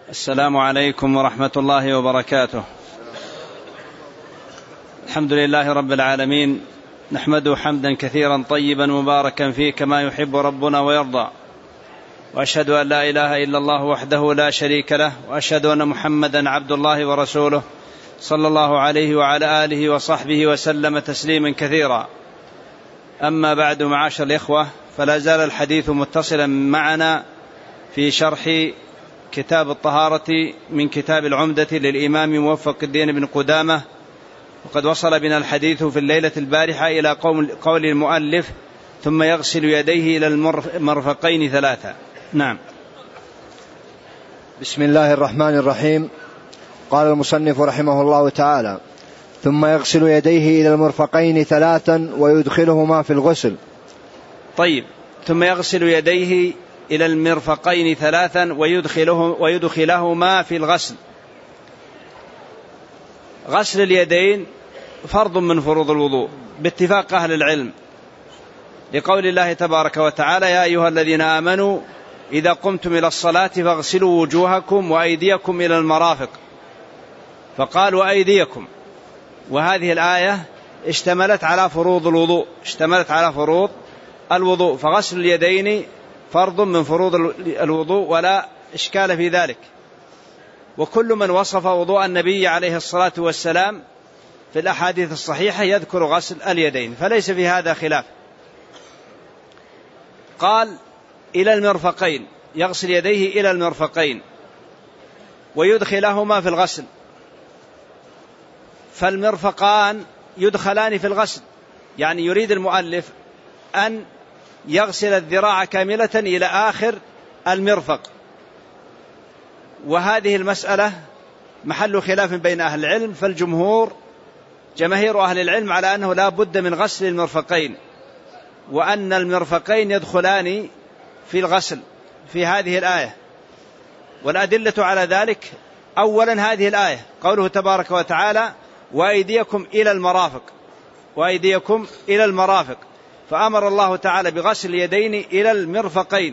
السلام عليكم ورحمة الله وبركاته. الحمد لله رب العالمين، نحمده حمدا كثيرا طيبا مباركا فيه كما يحب ربنا ويرضى، وأشهد أن لا إله إلا الله وحده لا شريك له، وأشهد أن محمدا عبد الله ورسوله صلى الله عليه وعلى آله وصحبه وسلم تسليما كثيرا. أما بعد، معاشر الإخوة، فلا زال الحديث متصلا معنا في شرح كتاب الطهارة من كتاب العمدة للإمام موفق الدين بن قدامة، وقد وصل بنا الحديث في الليلة البارحة إلى قول المؤلف: ثم يغسل يديه إلى المرفقين ثلاثة. نعم. بسم الله الرحمن الرحيم. قال المصنف رحمه الله تعالى: ثم يغسل يديه إلى المرفقين ثلاثا ويدخلهما في الغسل. طيب، ثم يغسل يديه إلى المرفقين ثلاثا ويدخلهما في الغسل. غسل اليدين فرض من فروض الوضوء باتفاق أهل العلم، لقول الله تبارك وتعالى: يا أيها الذين آمنوا إذا قمتم إلى الصلاة فاغسلوا وجوهكم وأيديكم إلى المرافق، فقال وأيديكم. وهذه الآية اشتملت على فروض الوضوء، فغسل اليدين فرض من فروض الوضوء ولا إشكال في ذلك. وكل من وصف وضوء النبي عليه الصلاة والسلام في الأحاديث الصحيحة يذكر غسل اليدين، فليس في هذا خلاف. قال إلى المرفقين، يغسل يديه إلى المرفقين ويدخلهما في الغسل، فالمرفقان يدخلان في الغسل، يعني يريد المؤلف أن يغسل الذراع كاملة إلى آخر المرفق. وهذه المسألة محل خلاف بين أهل العلم، جماهير أهل العلم على أنه لا بد من غسل المرفقين، وأن المرفقين يدخلان في الغسل في هذه الآية. والأدلة على ذلك: أولا هذه الآية قوله تبارك وتعالى: وأيديكم إلى المرافق، فأمر الله تعالى بغسل اليدين إلى المرفقين.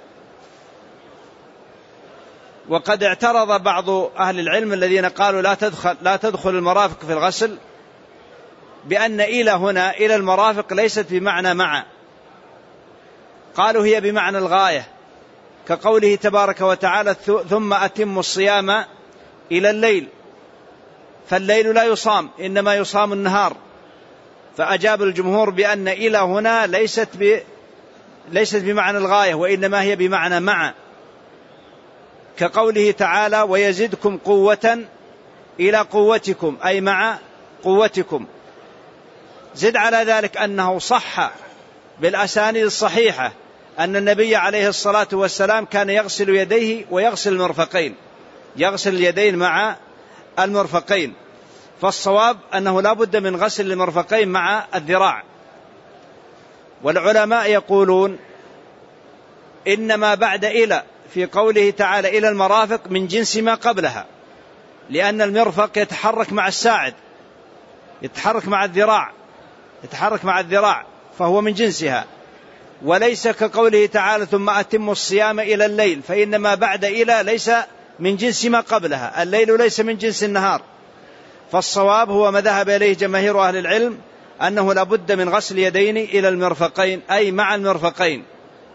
وقد اعترض بعض أهل العلم الذين قالوا لا تدخل المرافق في الغسل بأن إلى هنا إلى المرافق ليست بمعنى مع، قالوا هي بمعنى الغاية، كقوله تبارك وتعالى: ثم أتموا الصيام إلى الليل، فالليل لا يصام، إنما يصام النهار. فأجاب الجمهور بأن إلى هنا ليست بمعنى الغاية، وإنما هي بمعنى مع، كقوله تعالى: ويزدكم قوة إلى قوتكم، أي مع قوتكم. زد على ذلك أنه صح بالأسانيد الصحيحة أن النبي عليه الصلاة والسلام كان يغسل يديه ويغسل المرفقين، يغسل اليدين مع المرفقين. فالصواب أنه لا بد من غسل المرفقين مع الذراع. والعلماء يقولون إنما بعد إلى في قوله تعالى إلى المرافق من جنس ما قبلها، لأن المرفق يتحرك مع الساعد، يتحرك مع الذراع، فهو من جنسها، وليس كقوله تعالى: ثم أتموا الصيام إلى الليل، فإنما بعد إلى ليس من جنس ما قبلها، الليل ليس من جنس النهار. فالصواب هو ما ذهب إليه جماهير أهل العلم، أنه لا بد من غسل يدين إلى المرفقين، أي مع المرفقين.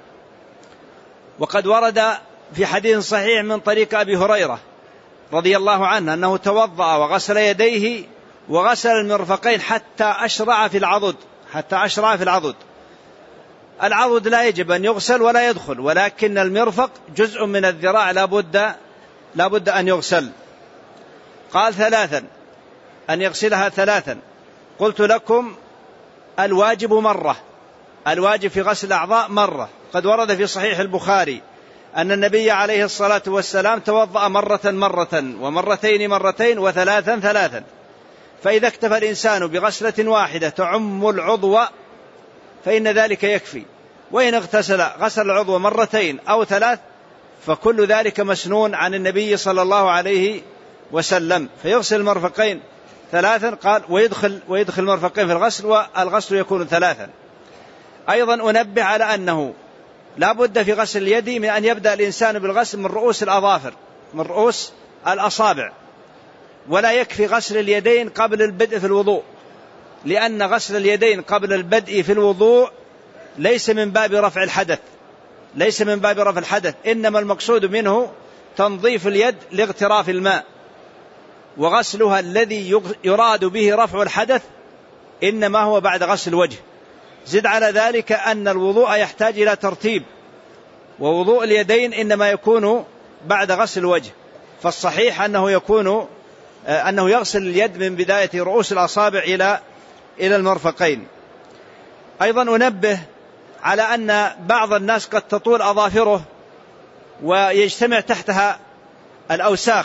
وقد ورد في حديث صحيح من طريق أبي هريرة رضي الله عنه أنه توضأ وغسل يديه وغسل المرفقين حتى أشرع في العضد. العضد لا يجب أن يغسل ولا يدخل، ولكن المرفق جزء من الذراع لا بد أن يغسل. قال ثلاثا، أن يغسلها ثلاثا. قلت لكم الواجب مرة، الواجب في غسل الأعضاء مرة. قد ورد في صحيح البخاري أن النبي عليه الصلاة والسلام توضأ مرة ومرتين وثلاثا. فإذا اكتفى الإنسان بغسلة واحدة تعم العضو فإن ذلك يكفي، وإن غسل العضو مرتين أو ثلاث فكل ذلك مسنون عن النبي صلى الله عليه وسلم. فيغسل المرفقين ثلاثا، قال ويدخل المرفقين في الغسل، والغسل يكون ثلاثا. أيضا أنبه على أنه لا بد في غسل اليد من أن يبدأ الإنسان بالغسل من رؤوس الأظافر، من رؤوس الأصابع. ولا يكفي غسل اليدين قبل البدء في الوضوء، لأن غسل اليدين قبل البدء في الوضوء ليس من باب رفع الحدث، ليس من باب رفع الحدث، إنما المقصود منه تنظيف اليد لاغتراف الماء، وغسلها الذي يراد به رفع الحدث إنما هو بعد غسل الوجه. زد على ذلك أن الوضوء يحتاج إلى ترتيب، ووضوء اليدين إنما يكون بعد غسل الوجه، فالصحيح أنه يغسل اليد من بداية رؤوس الأصابع إلى المرفقين. أيضا أنبه على أن بعض الناس قد تطول أظافره ويجتمع تحتها الأوساخ،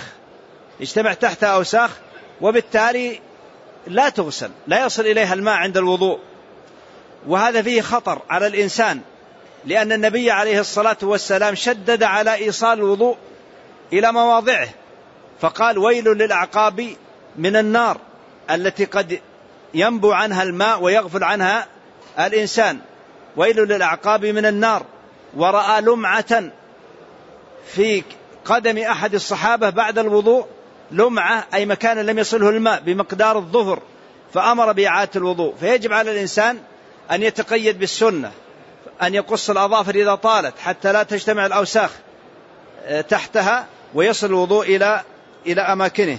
وبالتالي لا تغسل، لا يصل إليها الماء عند الوضوء، وهذا فيه خطر على الإنسان، لأن النبي عليه الصلاة والسلام شدد على إيصال الوضوء إلى مواضعه، فقال: ويل للأعقاب من النار التي قد ينبو عنها الماء ويغفل عنها الإنسان. ويل للأعقاب من النار. ورأى لمعة في قدم أحد الصحابة بعد الوضوء، لمعة أي مكان لم يصله الماء بمقدار الظفر، فأمر بإعادة الوضوء. فيجب على الإنسان أن يتقيد بالسنة، أن يقص الأظافر إذا طالت حتى لا تجتمع الأوساخ تحتها، ويصل الوضوء إلى أماكنه.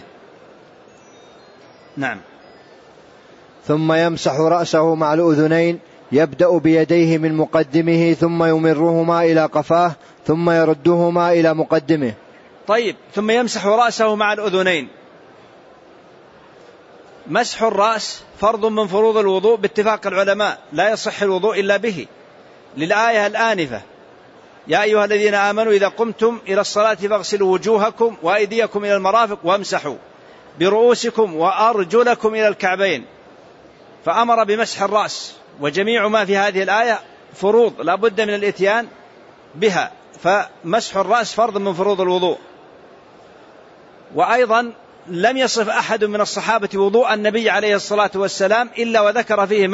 نعم. ثم يمسح رأسه مع الأذنين، يبدأ بيديه من مقدمه ثم يمرهما إلى قفاه ثم يردهما إلى مقدمه. طيب، ثم يمسح رأسه مع الأذنين. مسح الرأس فرض من فروض الوضوء باتفاق العلماء، لا يصح الوضوء إلا به، للآية الآنفة: يا أيها الذين آمنوا إذا قمتم إلى الصلاة فاغسلوا وجوهكم وأيديكم إلى المرافق وامسحوا برؤوسكم وأرجلكم إلى الكعبين. فأمر بمسح الرأس، وجميع ما في هذه الآية فروض لا بد من الإتيان بها، فمسح الرأس فرض من فروض الوضوء. وأيضا لم يصف أحد من الصحابة وضوء النبي عليه الصلاة والسلام إلا وذكر فيه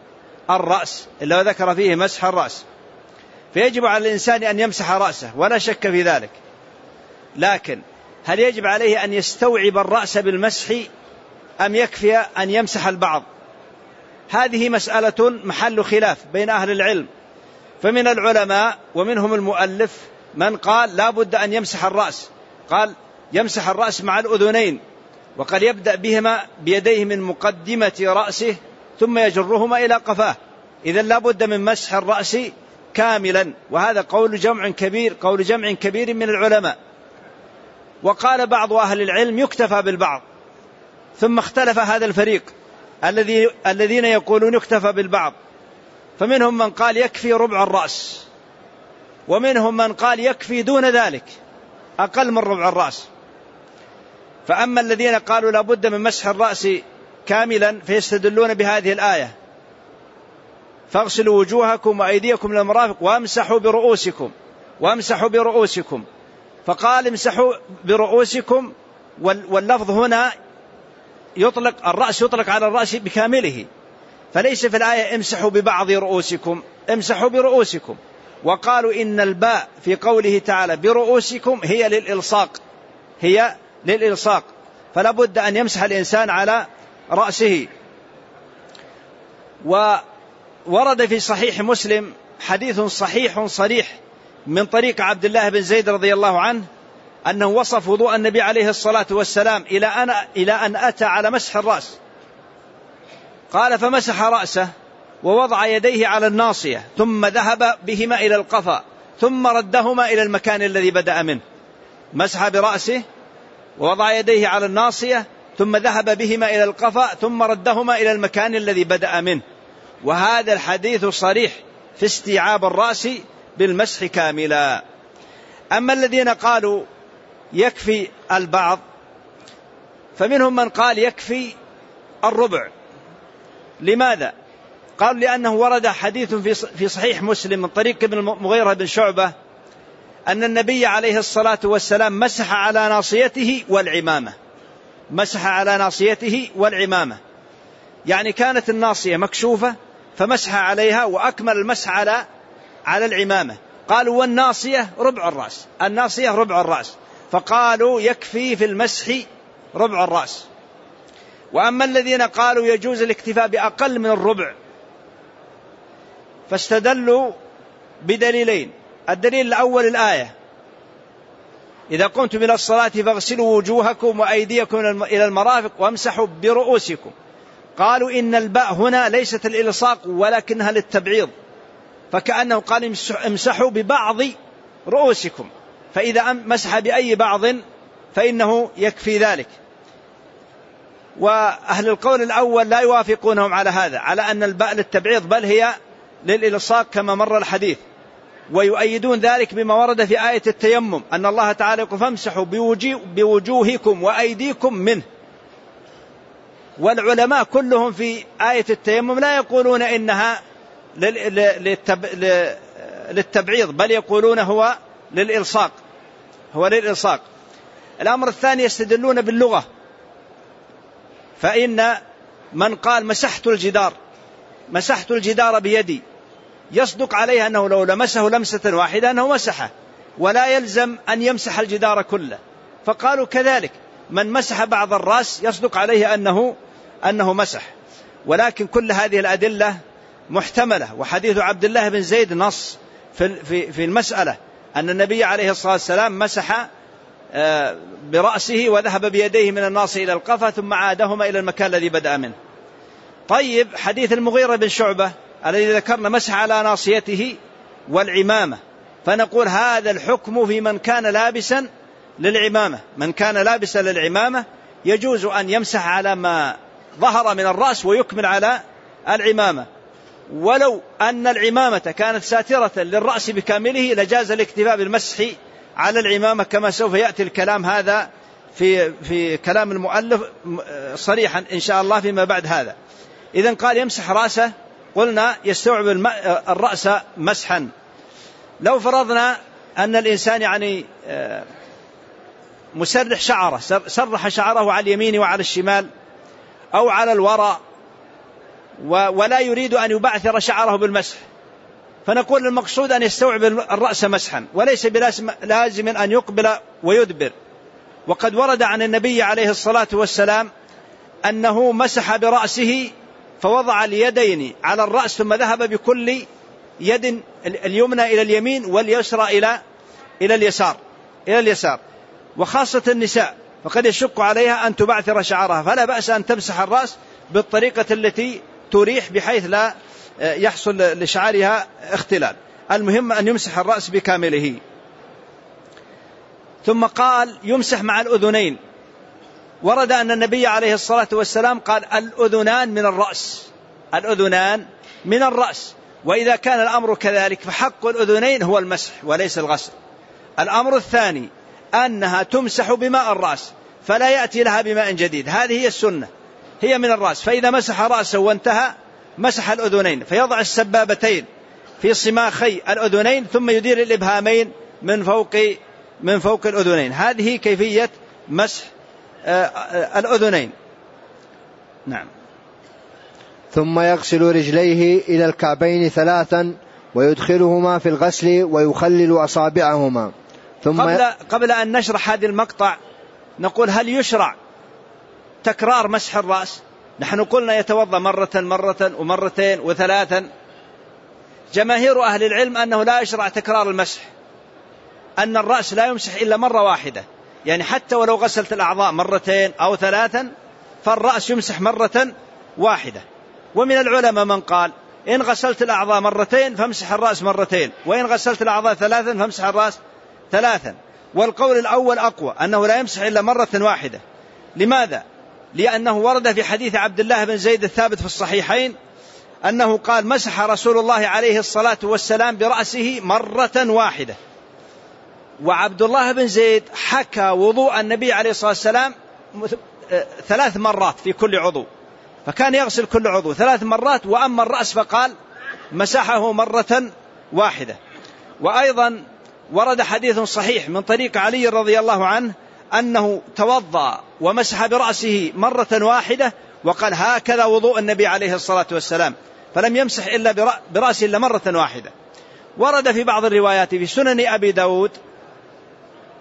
مسح الرأس، فيجب على الإنسان أن يمسح رأسه ولا شك في ذلك. لكن هل يجب عليه أن يستوعب الرأس بالمسح أم يكفي أن يمسح البعض؟ هذه مسألة محل خلاف بين أهل العلم، فمن العلماء ومنهم المؤلف من قال لا بد أن يمسح الرأس، قال يمسح الرأس مع الأذنين، وقد يبدأ بهما بيديه من مقدمة رأسه ثم يجرهما إلى قفاه، إذن لا بد من مسح الرأس كاملا، وهذا قول جمع كبير من العلماء. وقال بعض أهل العلم يكتفى بالبعض، ثم اختلف هذا الفريق الذين يقولون يكتفى بالبعض، فمنهم من قال يكفي ربع الرأس، ومنهم من قال يكفي دون ذلك أقل من ربع الرأس. فأما الذين قالوا لا بد من مسح الرأس كاملا فيستدلون بهذه الآية: فاغسلوا وجوهكم وأيديكم إلى المرافق وامسحوا برؤوسكم، فقال امسحوا برؤوسكم، واللفظ هنا يطلق على الرأس بكامله، فليس في الآية امسحوا ببعض رؤوسكم، امسحوا برؤوسكم. وقالوا إن الباء في قوله تعالى برؤوسكم هي للإلصاق، فلا بد أن يمسح الإنسان على رأسه. وورد في صحيح مسلم حديث صحيح صريح من طريق عبد الله بن زيد رضي الله عنه أنه وصف وضوء النبي عليه الصلاة والسلام إلى أن أتى على مسح الرأس، قال: فمسح رأسه ووضع يديه على الناصية ثم ذهب بهما إلى القفا ثم ردهما إلى المكان الذي بدأ منه. مسح برأسه ووضع يديه على الناصية ثم ذهب بهما إلى القفا ثم ردهما إلى المكان الذي بدأ منه. وهذا الحديث صريح في استيعاب الرأس بالمسح كاملا. أما الذين قالوا يكفي البعض فمنهم من قال يكفي الربع. لماذا؟ قال لأنه ورد حديث في صحيح مسلم من طريق ابن المغيرة بن شعبة أن النبي عليه الصلاة والسلام مسح على ناصيته والعمامة، يعني كانت الناصية مكشوفة فمسح عليها وأكمل المسح على العمامة. قالوا والناصية ربع الرأس، فقالوا يكفي في المسح ربع الرأس. وأما الذين قالوا يجوز الاكتفاء بأقل من الربع فاستدلوا بدليلين. الدليل الأول الآية: إذا قمتم إلى الصلاة فاغسلوا وجوهكم وأيديكم إلى المرافق وامسحوا برؤوسكم. قالوا إن الباء هنا ليست الإلصاق ولكنها للتبعيض، فكأنه قال امسحوا ببعض رؤوسكم، فإذا مسح بأي بعض فإنه يكفي ذلك. وأهل القول الأول لا يوافقونهم على هذا، على أن الباء للتبعيض بل هي للإلصاق كما مر الحديث، ويؤيدون ذلك بما ورد في آية التيمم أن الله تعالى يقول فامسحوا بوجوهكم وأيديكم منه. والعلماء كلهم في آية التيمم لا يقولون إنها للتبعيض بل يقولون هو للإلصاق، هو للإلصاق. الأمر الثاني يستدلون باللغة، فإن من قال مسحت الجدار بيدي يصدق عليه أنه لو لمسه لمسة واحدة أنه مسحه، ولا يلزم أن يمسح الجدار كله. فقالوا كذلك من مسح بعض الرأس يصدق عليه أنه مسح. ولكن كل هذه الأدلة محتملة، وحديث عبد الله بن زيد نص في المسألة أن النبي عليه الصلاة والسلام مسح برأسه وذهب بيديه من الناصية إلى القفا ثم عادهما إلى المكان الذي بدأ منه. طيب حديث المغيرة بن شعبة الذي ذكرنا مسح على ناصيته والعمامة، فنقول هذا الحكم في من كان لابسا للعمامة. من كان لابسا للعمامة يجوز أن يمسح على ما ظهر من الرأس ويكمل على العمامة، ولو أن العمامة كانت ساترة للرأس بكامله لجاز الاكتفاء بالمسح على العمامة، كما سوف يأتي الكلام هذا في كلام المؤلف صريحا إن شاء الله فيما بعد هذا. إذن قال يمسح رأسه، قلنا يستوعب الرأس مسحا. لو فرضنا أن الإنسان مسرح شعره، سرح شعره على اليمين وعلى الشمال أو على الوراء ولا يريد أن يبعثر شعره بالمسح، فنقول المقصود أن يستوعب الرأس مسحا، وليس بلازم أن يقبل ويدبر. وقد ورد عن النبي عليه الصلاة والسلام أنه مسح برأسه فوضع اليدين على الرأس ثم ذهب بكل يد اليمنى إلى اليمين واليسرى إلى اليسار. وخاصة النساء فقد يشق عليها أن تبعثر شعرها، فلا بأس أن تمسح الرأس بالطريقة التي تريح بحيث لا يحصل لشعرها اختلال. المهم أن يمسح الرأس بكامله. ثم قال يمسح مع الأذنين. ورد أن النبي عليه الصلاة والسلام قال الأذنان من الرأس، وإذا كان الأمر كذلك فحق الأذنين هو المسح وليس الغسل. الأمر الثاني أنها تمسح بماء الرأس فلا يأتي لها بماء جديد، هذه هي السنة، هي من الرأس. فإذا مسح رأسه وانتهى مسح الأذنين، فيضع السبابتين في صماخي الأذنين ثم يدير الإبهامين من فوق الأذنين. هذه كيفية مسح الأذنين. نعم. ثم يغسل رجليه إلى الكعبين 3 ويدخلهما في الغسل ويخلل أصابعهما. قبل أن نشرح هذا المقطع نقول هل يشرع تكرار مسح الرأس؟ نحن قلنا يتوضأ مرة ومرتين و3. جماهير أهل العلم أنه لا يشرع تكرار المسح، أن الرأس لا يمسح إلا مرة واحدة، يعني حتى ولو غسلت الأعضاء 2 أو 3 فالرأس يمسح مرة واحدة. ومن العلماء من قال إن غسلت الأعضاء 2 فامسح الرأس 2، وإن غسلت الأعضاء 3 فامسح الرأس 3. والقول الأول أقوى، أنه لا يمسح إلا مرة واحدة. لماذا؟ لأنه ورد في حديث عبد الله بن زيد الثابت في الصحيحين أنه قال مسح رسول الله عليه الصلاة والسلام برأسه مرة واحدة. وعبد الله بن زيد حكى وضوء النبي عليه الصلاة والسلام 3 مرات في كل عضو، فكان يغسل كل عضو 3 مرات، وأما الرأس فقال مسحه مرة واحدة. وأيضا ورد حديث صحيح من طريق علي رضي الله عنه أنه توضأ ومسح برأسه مرة واحدة، وقال هكذا وضوء النبي عليه الصلاة والسلام، فلم يمسح إلا برأسه إلا مرة واحدة. ورد في بعض الروايات في سنن أبي داود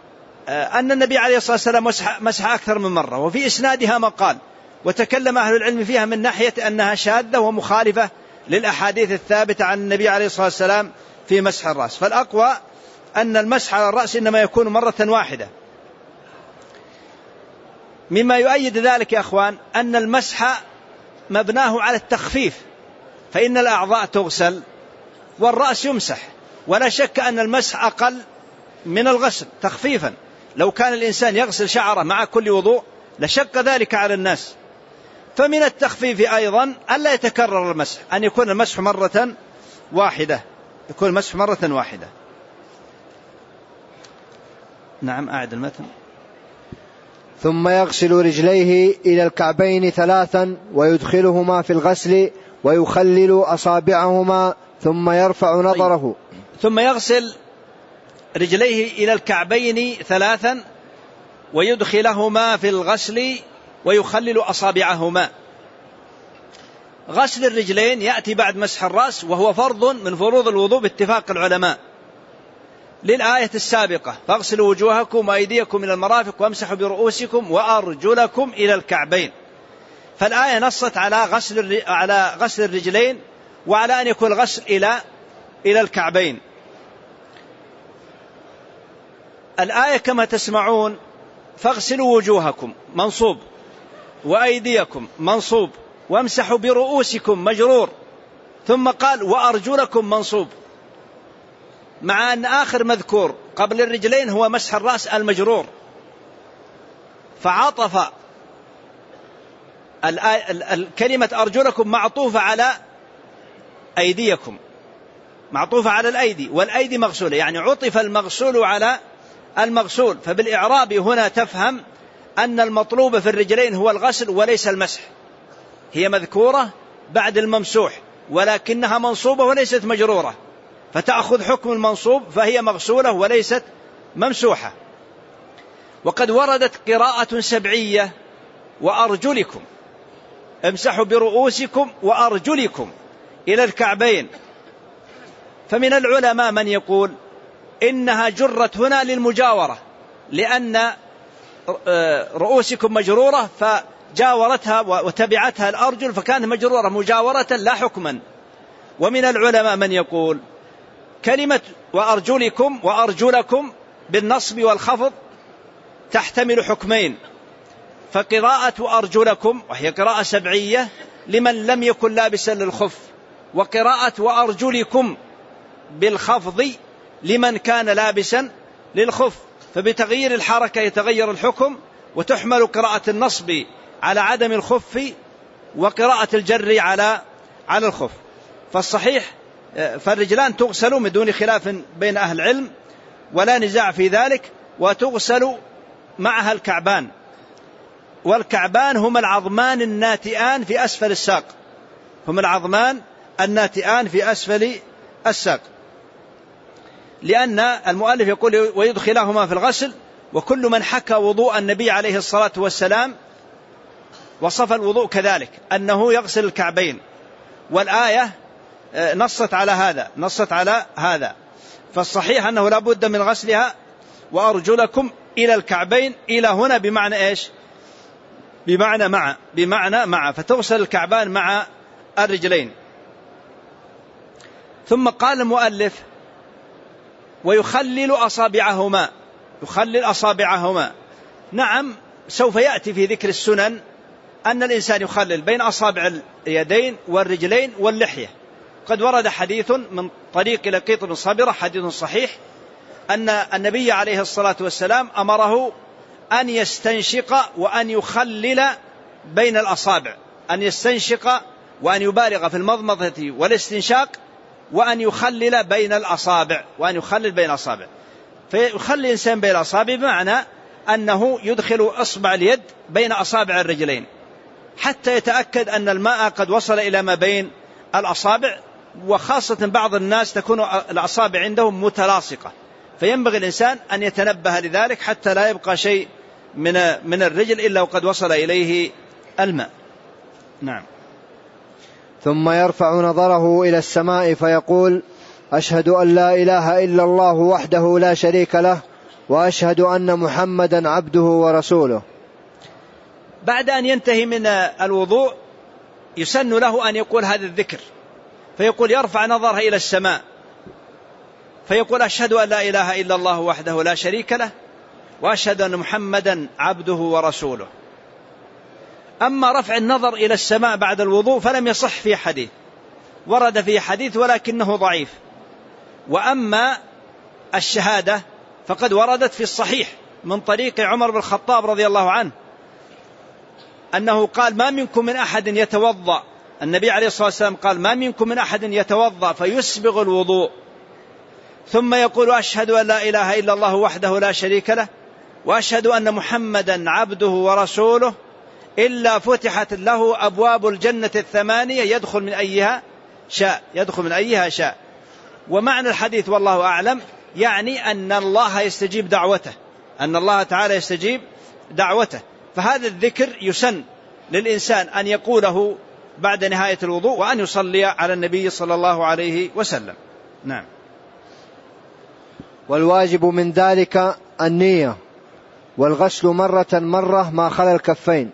أن النبي عليه الصلاة والسلام مسح أكثر من مرة، وفي إسنادها مقال، وتكلم أهل العلم فيها من ناحية أنها شاذة ومخالفة للأحاديث الثابتة عن النبي عليه الصلاة والسلام في مسح الرأس. فالأقوى أن المسح على الرأس إنما يكون مرة واحدة. مما يؤيد ذلك يا أخوان أن المسح مبناه على التخفيف، فإن الأعضاء تغسل والرأس يمسح، ولا شك أن المسح أقل من الغسل تخفيفا. لو كان الإنسان يغسل شعره مع كل وضوء لشق ذلك على الناس. فمن التخفيف أيضا ألا يتكرر المسح، أن يكون المسح مرة واحدة، يكون المسح مرة واحدة. نعم، أعد المتن. ثم يغسل رجليه إلى الكعبين 3 ويدخلهما في الغسل ويخلل أصابعهما ثم يرفع نظره. ثم يغسل رجليه إلى الكعبين 3 ويدخلهما في الغسل ويخلل أصابعهما. غسل الرجلين يأتي بعد مسح الرأس، وهو فرض من فروض الوضوء باتفاق العلماء للآية السابقة: فاغسلوا وجوهكم وأيديكم إلى المرافق وامسحوا برؤوسكم وأرجلكم إلى الكعبين. فالآية نصت على غسل الرجلين وعلى أن يكون الغسل إلى الكعبين. الآية كما تسمعون: فاغسلوا وجوهكم منصوب، وأيديكم منصوب، وامسحوا برؤوسكم مجرور، ثم قال وأرجلكم منصوب، مع أن آخر مذكور قبل الرجلين هو مسح الرأس المجرور، فعطف الكلمة أرجلكم معطوفة على أيديكم، معطوفة على الأيدي، والأيدي مغسولة، يعني عطف المغسول على المغسول. فبالإعراب هنا تفهم أن المطلوب في الرجلين هو الغسل وليس المسح. هي مذكورة بعد الممسوح ولكنها منصوبة وليست مجرورة، فتأخذ حكم المنصوب، فهي مغسولة وليست ممسوحة. وقد وردت قراءة سبعية: وأرجلكم، امسحوا برؤوسكم وأرجلكم إلى الكعبين. فمن العلماء من يقول إنها جرت هنا للمجاورة، لأن رؤوسكم مجرورة فجاورتها وتبعتها الأرجل فكانت مجرورة مجاورة لا حكما. ومن العلماء من يقول كلمة وأرجلكم وأرجلكم بالنصب والخفض تحتمل حكمين، فقراءة أرجلكم وهي قراءة سبعية لمن لم يكن لابسا للخف، وقراءة وأرجلكم بالخفض لمن كان لابسا للخف، فبتغيير الحركة يتغير الحكم، وتحمل قراءة النصب على عدم الخف وقراءة الجر على الخف. فالصحيح فالرجلان تغسل من دون خلاف بين أهل العلم ولا نزاع في ذلك، وتغسل معها الكعبان، والكعبان هما العظمان الناتئان في أسفل الساق، هما العظمان الناتئان في أسفل الساق، لأن المؤلف يقول ويدخلهما في الغسل. وكل من حكى وضوء النبي عليه الصلاة والسلام وصف الوضوء كذلك أنه يغسل الكعبين، والآية نصت على هذا، فالصحيح أنه لا بد من غسلها. وأرجلكم إلى الكعبين، إلى هنا بمعنى إيش؟ بمعنى مع، فتغسل الكعبان مع الرجلين. ثم قال المؤلف ويخلل أصابعهما، يخلل أصابعهما. نعم، سوف يأتي في ذكر السنن أن الإنسان يخلل بين أصابع اليدين والرجلين واللحية. قد ورد حديث من طريق لقيط بن صبرة، حديث صحيح، أن النبي عليه الصلاة والسلام أمره أن يستنشق وأن يخلل بين الأصابع، أن يستنشق وأن يبالغ في المضمضة والاستنشاق، وأن يخلل بين الأصابع، فيخلل الإنسان بين الأصابع بمعنى أنه يدخل أصبع اليد بين أصابع الرجلين حتى يتأكد أن الماء قد وصل إلى ما بين الأصابع. وخاصة بعض الناس تكون الأصابع عندهم متلاصقة، فينبغي الإنسان أن يتنبه لذلك حتى لا يبقى شيء من الرجل إلا وقد وصل إليه الماء. نعم. ثم يرفع نظره إلى السماء فيقول أشهد أن لا إله إلا الله وحده لا شريك له وأشهد أن محمدا عبده ورسوله. بعد أن ينتهي من الوضوء يسن له أن يقول هذا الذكر، فيقول يرفع نظره إلى السماء فيقول أشهد أن لا إله إلا الله وحده لا شريك له وأشهد أن محمدا عبده ورسوله. أما رفع النظر إلى السماء بعد الوضوء فلم يصح في حديث، ورد في حديث ولكنه ضعيف. وأما الشهادة فقد وردت في الصحيح من طريق عمر بن الخطاب رضي الله عنه أنه قال ما منكم من أحد يتوضأ، النبي عليه الصلاة والسلام قال ما منكم من أحد يتوضأ فيسبغ الوضوء ثم يقول أشهد أن لا إله إلا الله وحده لا شريك له وأشهد أن محمدا عبده ورسوله إلا فتحت له أبواب الجنة 8 يدخل من أيها شاء. ومعنى الحديث والله أعلم يعني أن الله يستجيب دعوته، أن الله تعالى يستجيب دعوته. فهذا الذكر يسن للإنسان أن يقوله بعد نهاية الوضوء وأن يصلي على النبي صلى الله عليه وسلم. نعم. والواجب من ذلك النية، والغسل مرة ما خلا الكفين،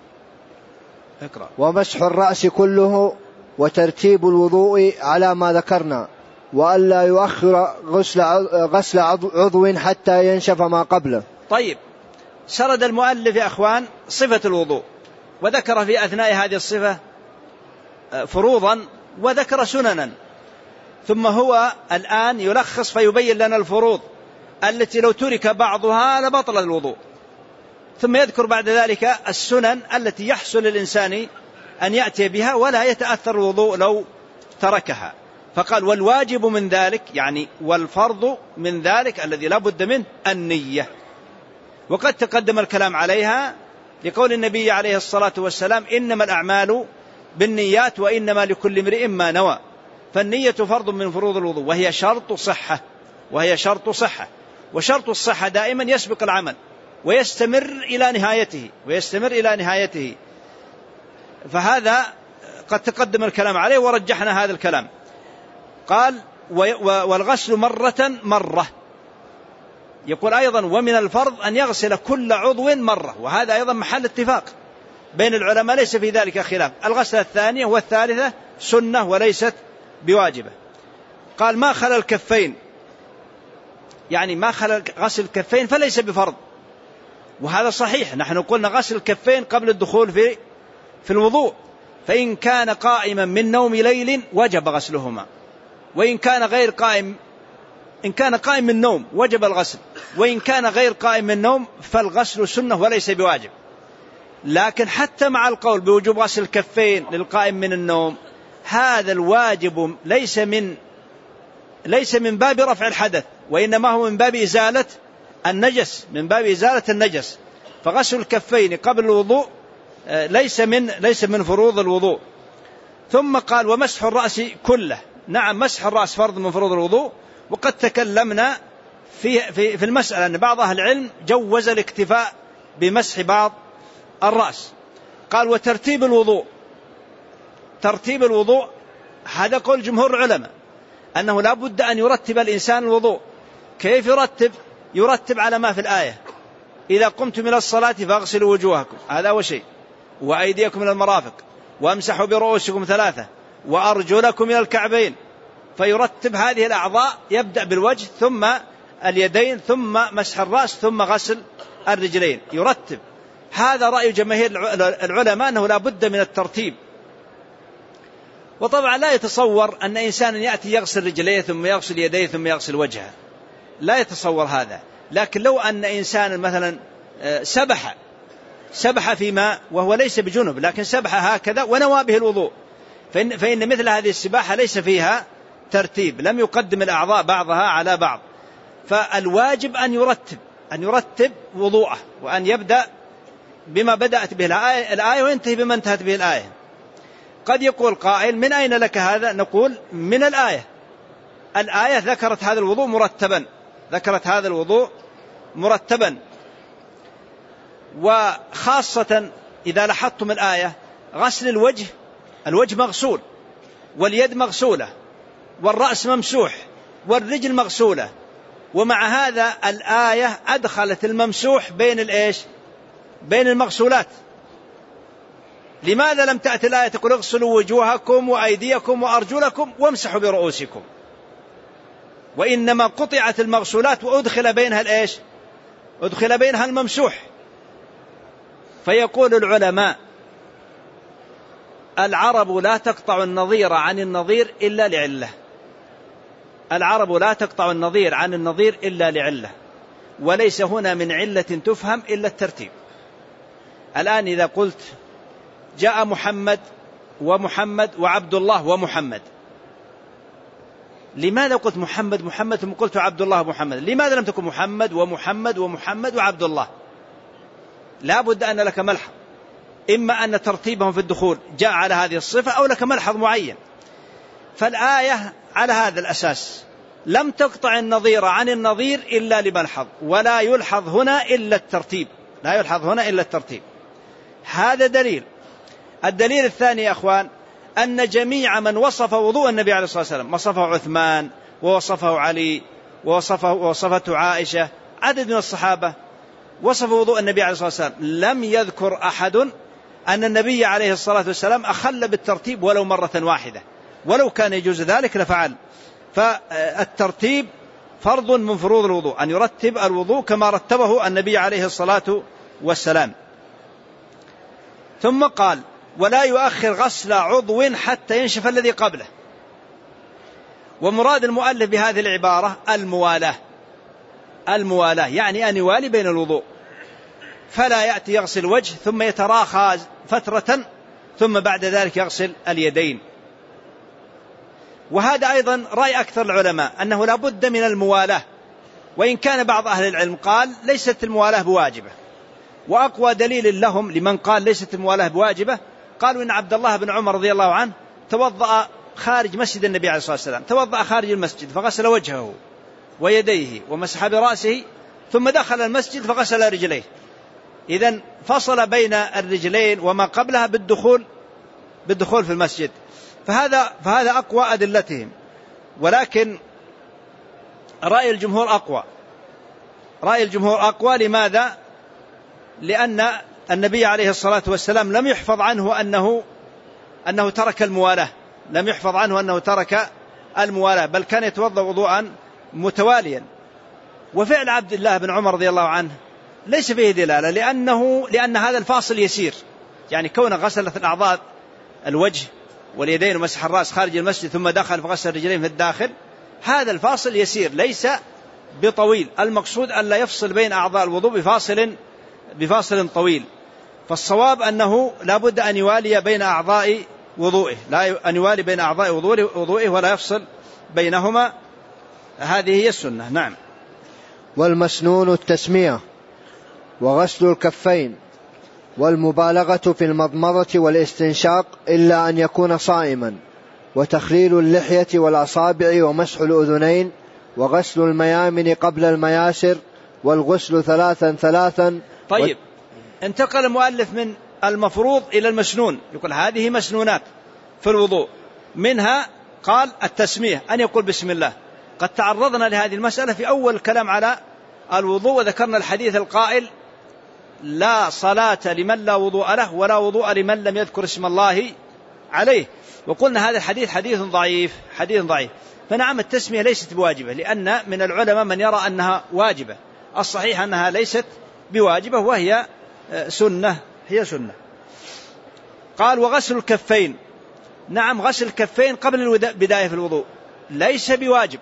ومسح الرأس كله، وترتيب الوضوء على ما ذكرنا، وألا يؤخر غسل عضو حتى ينشف ما قبله. طيب، سرد المؤلف يا أخوان صفة الوضوء، وذكر في أثناء هذه الصفة فروضا وذكر سننا، ثم هو الآن يلخص فيبين لنا الفروض التي لو ترك بعضها لبطل الوضوء، ثم يذكر بعد ذلك السنن التي يحصل للإنسان أن يأتي بها ولا يتأثر الوضوء لو تركها. فقال والواجب من ذلك يعني والفرض من ذلك الذي لا بد منه النية، وقد تقدم الكلام عليها لقول النبي عليه الصلاة والسلام إنما الأعمال بالنيات وإنما لكل امرئ ما نوى. فالنية فرض من فروض الوضوء وهي شرط صحة، وشرط الصحة دائما يسبق العمل ويستمر إلى نهايته. فهذا قد تقدم الكلام عليه ورجحنا هذا الكلام. قال والغسل مرة. يقول أيضا ومن الفرض أن يغسل كل عضو مرة، وهذا أيضا محل اتفاق بين العلماء ليس في ذلك خلاف. الغسلة الثانية والثالثة سنة وليست بواجبة. قال ما خلا الكفين، يعني ما خلا غسل الكفين فليس بفرض، وهذا صحيح. نحن قلنا غسل الكفين قبل الدخول في الوضوء، فإن كان قائما من نوم ليل وجب غسلهما، وإن كان غير قائم، إن كان قائم من نوم وجب الغسل، وإن كان غير قائم من نوم فالغسل سنة وليس بواجب. لكن حتى مع القول بوجوب غسل الكفين للقائم من النوم، هذا الواجب ليس من باب رفع الحدث، وإنما هو من باب إزالة النجس، فغسل الكفين قبل الوضوء ليس من فروض الوضوء. ثم قال ومسح الرأس كله. نعم، مسح الرأس فرض من فروض الوضوء، وقد تكلمنا في المسألة أن بعض أهل العلم جوز الاكتفاء بمسح بعض الرأس. قال وترتيب الوضوء هذا قول جمهور العلماء أنه لا بد أن يرتب الإنسان الوضوء. كيف يرتب على ما في الآية إذا قمتم إلى الصلاة فاغسلوا وجوهكم، هذا أول شيء، وأيديكم إلى المرافق، وامسحوا برؤوسكم 3، وأرجلكم إلى الكعبين. فيرتب هذه الأعضاء، يبدأ بالوجه ثم اليدين ثم مسح الرأس ثم غسل الرجلين، يرتب. هذا رأي جماهير العلماء أنه لا بد من الترتيب. وطبعا لا يتصور أن إنسان يأتي يغسل رجليه ثم يغسل يديه ثم يغسل وجهه، لا يتصور هذا. لكن لو أن إنسان مثلا سبح في ماء وهو ليس بجنب، لكن سبح هكذا ونوى به الوضوء، فإن مثل هذه السباحة ليس فيها ترتيب، لم يقدم الأعضاء بعضها على بعض. فالواجب أن يرتب وضوءه، وأن يبدأ بما بدأت به الآية وينتهي بما انتهت به الآية. قد يقول قائل من أين لك هذا؟ نقول من الآية ذكرت هذا الوضوء مرتبا. وخاصة إذا لاحظتم الآية غسل الوجه مغسول، واليد مغسولة، والرأس ممسوح، والرجل مغسولة، ومع هذا الآية أدخلت الممسوح بين المغسولات. لماذا لم تأتي الآية تقول اغسلوا وجوهكم وأيديكم وأرجلكم وامسحوا برؤوسكم؟ وإنما قطعت المغسولات وأدخل بينها الممسوح. فيقول العلماء: العرب لا تقطع النظير عن النظير إلا لعلة. العرب لا تقطع النظير عن النظير إلا لعلة، وليس هنا من علة تفهم إلا الترتيب. الآن إذا قلت جاء محمد ومحمد وعبد الله ومحمد، لماذا قلت محمد ثم قلت عبد الله ومحمد؟ لماذا لم تكن محمد ومحمد ومحمد وعبد الله؟ لا بد أن لك ملحظ، إما أن ترتيبهم في الدخول جاء على هذه الصفة أو لك ملحظ معين. فالآية على هذا الأساس لم تقطع النظير عن النظير إلا لملحظ، ولا يلحظ هنا إلا الترتيب. هذا دليل. الدليل الثاني يا أخوان أن جميع من وصف وضوء النبي عليه الصلاة والسلام، وصفه عثمان ووصفه علي ووصفته عائشة، عدد من الصحابة وصفوا وضوء النبي عليه الصلاة والسلام، لم يذكر أحد أن النبي عليه الصلاة والسلام أخل بالترتيب ولو مرة واحدة، ولو كان يجوز ذلك لفعل. فالترتيب فرض من فروض الوضوء، أن يرتب الوضوء كما رتبه النبي عليه الصلاة والسلام. ثم قال: ولا يؤخر غسل عضو حتى ينشف الذي قبله. ومراد المؤلف بهذه العبارة الموالاة، يعني أن يوالي بين الوضوء، فلا يأتي يغسل وجه ثم يتراخى فترة ثم بعد ذلك يغسل اليدين. وهذا أيضا رأي أكثر العلماء أنه لا بد من الموالاة، وإن كان بعض أهل العلم قال ليست الموالاة بواجبة. وأقوى دليل لهم لمن قال ليست الموالاة بواجبة قالوا إن عبد الله بن عمر رضي الله عنه توضأ خارج مسجد النبي عليه الصلاة والسلام، توضأ خارج المسجد فغسل وجهه ويديه ومسح برأسه، ثم دخل المسجد فغسل رجليه. إذن فصل بين الرجلين وما قبلها بالدخول في المسجد. فهذا أقوى أدلتهم. ولكن رأي الجمهور أقوى. لماذا؟ لأن النبي عليه الصلاة والسلام لم يحفظ عنه أنه ترك الموالاة، بل كان يتوضأ وضوءا متواليا. وفعل عبد الله بن عمر رضي الله عنه ليس فيه دلالة، لأن هذا الفاصل يسير، يعني كونه غسل الأعضاء الوجه واليدين ومسح الرأس خارج المسجد ثم دخل فغسل الرجلين في الداخل، هذا الفاصل يسير ليس بطويل. المقصود أن لا يفصل بين أعضاء الوضوء بفاصل طويل. فالصواب أنه لا بد أن يوالي بين أعضاء وضوئه ولا يفصل بينهما. هذه هي السنة. نعم. والمسنون التسمية وغسل الكفين والمبالغة في المضمضة والاستنشاق إلا أن يكون صائما، وتخليل اللحية والأصابع ومسح الأذنين وغسل الميامن قبل المياسر والغسل ثلاثا. طيب، انتقل المؤلف من المفروض إلى المسنون، يقول هذه مسنونات في الوضوء. منها قال التسمية، أن يقول بسم الله. قد تعرضنا لهذه المسألة في أول الكلام على الوضوء، وذكرنا الحديث القائل لا صلاة لمن لا وضوء له ولا وضوء لمن لم يذكر اسم الله عليه. وقلنا هذا الحديث حديث ضعيف. فنعم التسمية ليست بواجبة، لأن من العلماء من يرى أنها واجبة. الصحيح أنها ليست بواجبة وهي سنة. قال وغسل الكفين. نعم، غسل الكفين قبل البداية في الوضوء ليس بواجب،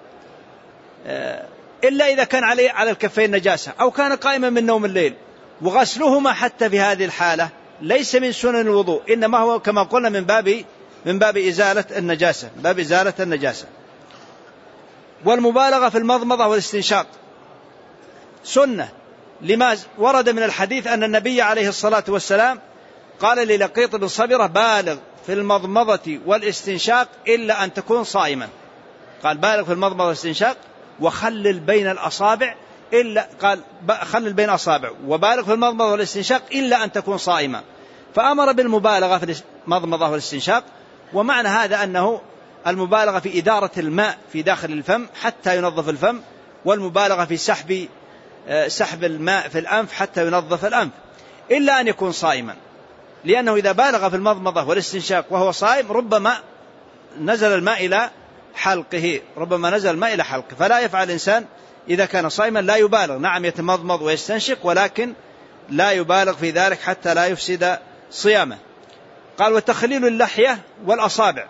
إلا إذا كان على الكفين نجاسة أو كان قائما من نوم الليل. وغسلهما حتى في هذه الحالة ليس من سنن الوضوء، إنما هو كما قلنا من باب إزالة النجاسة. والمبالغة في المضمضة والاستنشاق سنة، لما ورد من الحديث أن النبي عليه الصلاة والسلام قال للقيط بن صبرة بالغ في المضمضة والاستنشاق إلا أن تكون صائما. قال بالغ في المضمضة والاستنشاق وخلل بين الأصابع، خلل بين أصابع، وبالغ في المضمضة والاستنشاق إلا أن تكون صائما. فأمر بالمبالغة في المضمضة والاستنشاق. ومعنى هذا أنه المبالغة في إدارة الماء في داخل الفم حتى ينظف الفم، والمبالغة في سحب الماء في الأنف حتى ينظف الأنف، إلا أن يكون صائما، لأنه إذا بالغ في المضمضة والاستنشاق وهو صائم ربما نزل الماء إلى حلقه، فلا يفعل الإنسان إذا كان صائما، لا يبالغ، نعم يتمضمض ويستنشق ولكن لا يبالغ في ذلك حتى لا يفسد صيامه. قال وتخليل اللحية والأصابع.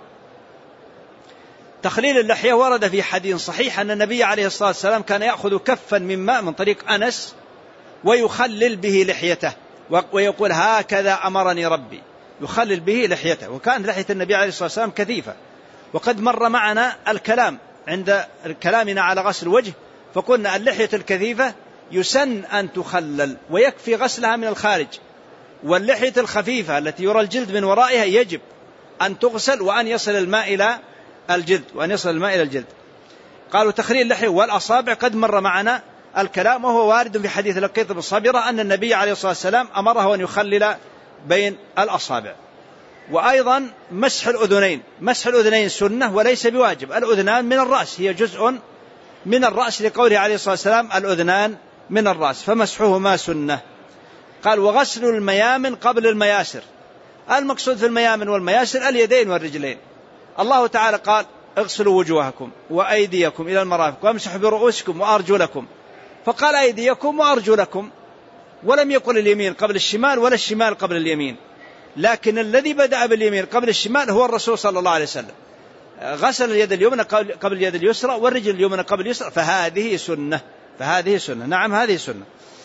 تخليل اللحية ورد في حديث صحيح أن النبي عليه الصلاة والسلام كان يأخذ كفا من ماء من طريق أنس ويخلل به لحيته، ويقول هكذا أمرني ربي، يخلل به لحيته. وكانت لحية النبي عليه الصلاة والسلام كثيفة، وقد مر معنا الكلام عند كلامنا على غسل الوجه، فقلنا اللحية الكثيفة يسن أن تخلل ويكفي غسلها من الخارج، واللحية الخفيفة التي يرى الجلد من ورائها يجب أن تغسل وأن يصل الماء إلى الجلد. قالوا تخليل اللحية والأصابع قد مر معنا الكلام، وهو وارد في حديث لقيط بن صبيرة أن النبي عليه الصلاة والسلام أمره أن يخلل بين الأصابع. وأيضا مسح الأذنين سنة وليس بواجب. الأذنان من الرأس، هي جزء من الرأس، لقوله عليه الصلاة والسلام الأذنان من الرأس، فمسحهما سنة. قال وغسل الميامن قبل المياسر. المقصود في الميامن والمياسر اليدين والرجلين. الله تعالى قال اغسلوا وجوهكم وأيديكم إلى المرافق وامسحوا برؤوسكم وأرجلكم، فقال أيديكم وأرجلكم، ولم يقل اليمين قبل الشمال ولا الشمال قبل اليمين، لكن الذي بدأ باليمين قبل الشمال هو الرسول صلى الله عليه وسلم، غسل اليد اليمنى قبل اليد اليسرى والرجل اليمنى قبل اليسرى، فهذه سنة. نعم هذه سنة.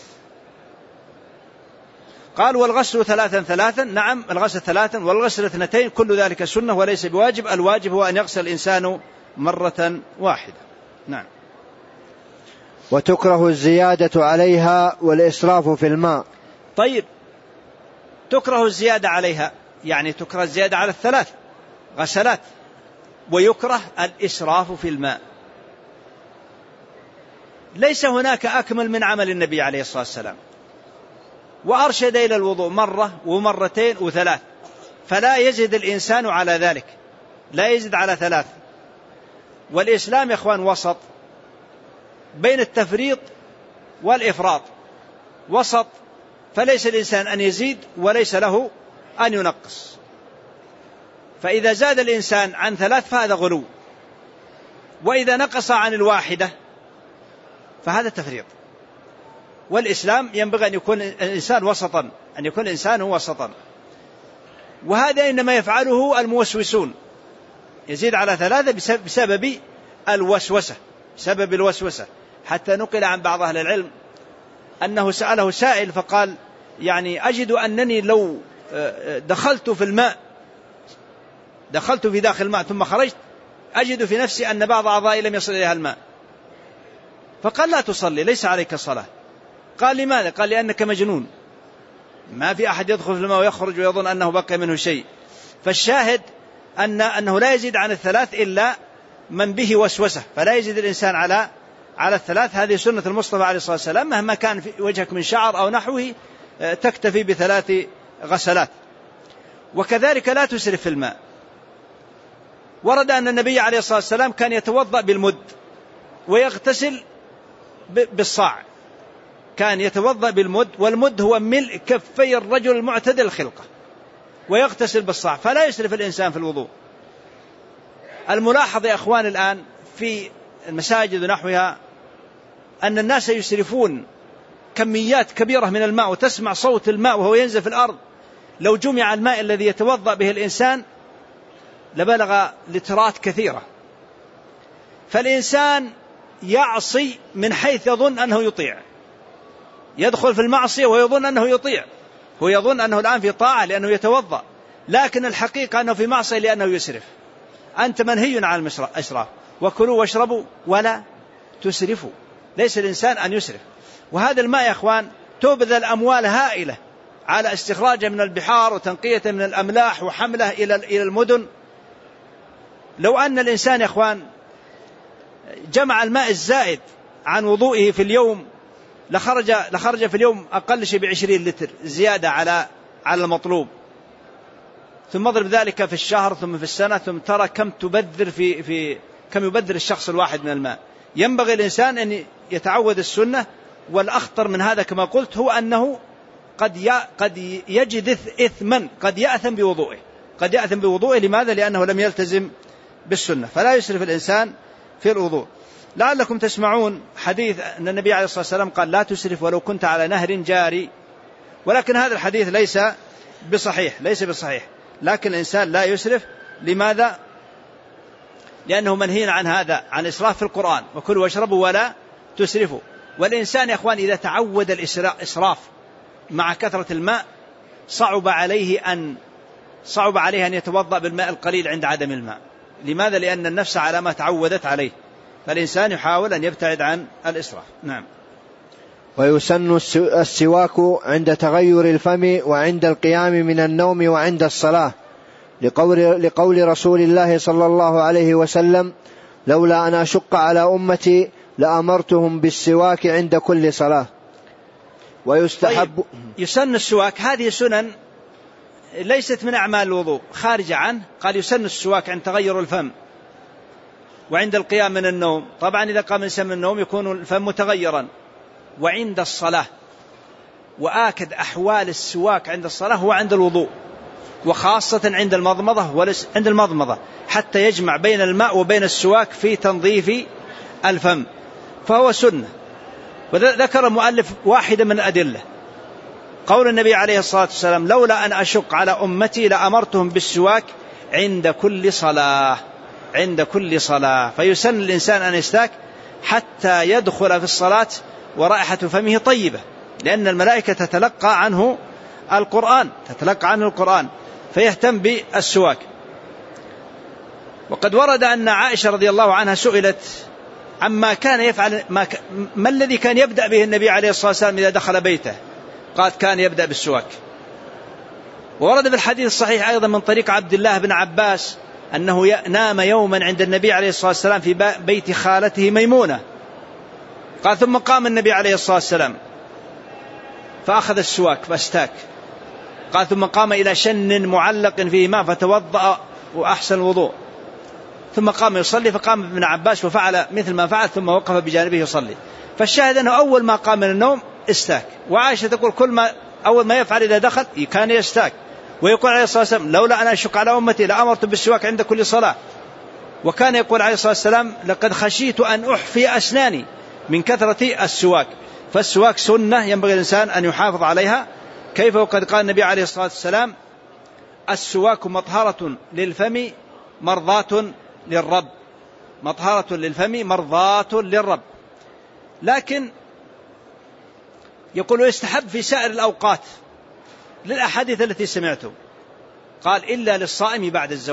قال والغسل 3 نعم الغسل 3 والغسل 2 كل ذلك سنة وليس بواجب. الواجب هو أن يغسل الإنسان مرة واحدة. نعم. وتكره الزيادة عليها والإسراف في الماء. طيب، تكره الزيادة عليها، يعني تكره الزيادة على 3 غسلات، ويكره الإسراف في الماء. ليس هناك أكمل من عمل النبي عليه الصلاة والسلام، وأرشد إلى الوضوء مرة ومرتين و3، فلا يزيد الإنسان على ذلك، لا يزيد على 3. والإسلام يا إخوان وسط بين التفريط والإفراط، وسط، فليس الإنسان أن يزيد وليس له أن ينقص. فإذا زاد الإنسان عن 3 فهذا غلو، وإذا نقص عن 1 فهذا تفريط. والإسلام ينبغي أن يكون الإنسان وسطا، وهذا إنما يفعله الموسوسون، يزيد على 3 بسبب الوسوسة. حتى نقل عن بعض أهل العلم أنه سأله سائل فقال يعني أجد أنني لو دخلت في داخل الماء ثم خرجت أجد في نفسي أن بعض أعضائي لم يصل إليها الماء، فقال لا تصلي، ليس عليك الصلاة. قال لماذا؟ قال لأنك مجنون، ما في أحد يدخل في الماء ويخرج ويظن أنه بقي منه شيء. فالشاهد أنه لا يزيد عن 3 إلا من به وسوسة، فلا يزيد الإنسان على 3. هذه سنة المصطفى عليه الصلاة والسلام، مهما كان في وجهك من شعر أو نحوه تكتفي ب3 غسلات. وكذلك لا تسرف في الماء. ورد أن النبي عليه الصلاة والسلام كان يتوضأ بالمد ويغتسل بالصاع، كان يتوضأ بالمد، والمد هو ملء كفي الرجل المعتدل الخلقة، ويغتسل بالصاع، فلا يسرف الإنسان في الوضوء. الملاحظ يا أخوان الآن في المساجد ونحوها أن الناس يسرفون كميات كبيرة من الماء، وتسمع صوت الماء وهو ينزل في الأرض. لو جمع الماء الذي يتوضأ به الإنسان لبلغ لترات كثيرة. فالإنسان يعصي من حيث يظن أنه يطيع، يدخل في المعصية ويظن أنه يطيع، هو يظن أنه الآن في طاعة لأنه يتوضأ، لكن الحقيقة أنه في معصية لأنه يسرف. أنت منهي عن الإسراف، وكلوا واشربوا ولا تسرفوا، ليس الإنسان أن يسرف. وهذا الماء يا أخوان تبذل أموال هائلة على استخراجه من البحار وتنقيته من الأملاح وحمله إلى المدن. لو أن الإنسان يا أخوان جمع الماء الزائد عن وضوئه في اليوم لخرج في اليوم أقل شيء ب20 لتر زيادة على المطلوب، ثم اضرب ذلك في الشهر ثم في السنة، ثم ترى كم تبذر كم يبذر الشخص الواحد من الماء. ينبغي الإنسان أن يتعود السنة. والأخطر من هذا كما قلت هو أنه قد يجد إثما، قد يأثم بوضوئه. لماذا؟ لأنه لم يلتزم بالسنة. فلا يسرف الإنسان في الوضوء. لعلكم تسمعون حديث أن النبي عليه الصلاة والسلام قال لا تسرف ولو كنت على نهر جاري، ولكن هذا الحديث ليس بصحيح. لكن الإنسان لا يسرف. لماذا؟ لأنه منهي عن هذا، عن إسراف في القرآن: وكلوا واشربوا ولا تسرفوا. والإنسان يا أخوان إذا تعود الإسراف مع كثرة الماء صعب عليه أن يتوضأ بالماء القليل عند عدم الماء. لماذا؟ لأن النفس على ما تعودت عليه. فالإنسان يحاول أن يبتعد عن الإسراف. نعم. ويسن السواك عند تغير الفم وعند القيام من النوم وعند الصلاة، لقول رسول الله صلى الله عليه وسلم: لولا أن أشق على أمتي لأمرتهم بالسواك عند كل صلاة. ويستحب يسن السواك. هذه سنن ليست من أعمال الوضوء، خارجة عنه. قال يسن السواك عند تغير الفم وعند القيام من النوم. طبعا إذا قام الإنسان من النوم يكون الفم متغيرا. وعند الصلاة. وآكد أحوال السواك عند الصلاة هو عند الوضوء، وخاصة عند المضمضة حتى يجمع بين الماء وبين السواك في تنظيف الفم، فهو سنة. وذكر المؤلف واحدة من الأدلة، قول النبي عليه الصلاة والسلام: لولا أن أشق على أمتي لأمرتهم بالسواك عند كل صلاة. فيسن الإنسان أن يستاك حتى يدخل في الصلاة ورائحة فمه طيبة، لأن الملائكة تتلقى عنه القرآن فيهتم بالسواك. وقد ورد أن عائشة رضي الله عنها سئلت عما كان يفعل، ما الذي كان يبدأ به النبي عليه الصلاة والسلام إذا دخل بيته؟ قالت: كان يبدأ بالسواك. وورد في الحديث الصحيح أيضا من طريق عبد الله بن عباس أنه نام يوما عند النبي عليه الصلاة والسلام في بيت خالته ميمونة. قال: ثم قام النبي عليه الصلاة والسلام فأخذ السواك فاستاك. قال: ثم قام إلى شن معلق فيه ماء فتوضأ وأحسن الوضوء، ثم قام يصلي. فقام ابن عباس وفعل مثل ما فعل، ثم وقف بجانبه يصلي. فالشاهد أنه أول ما قام من النوم استاك. وعائشة تقول أول ما يفعل إذا دخل كان يستاك. ويقول عليه الصلاة والسلام: لولا أن أشق على أمتي لأمرت بالسواك عند كل صلاة. وكان يقول عليه الصلاة والسلام: لقد خشيت أن أحفي أسناني من كثرة السواك. فالسواك سنة ينبغي الإنسان أن يحافظ عليها. كيف وقد قال النبي عليه الصلاة والسلام: السواك مطهرة للفم مرضاة للرب. لكن يقول: يستحب في سائر الأوقات للأحاديث التي سمعته. قال: إلا للصائم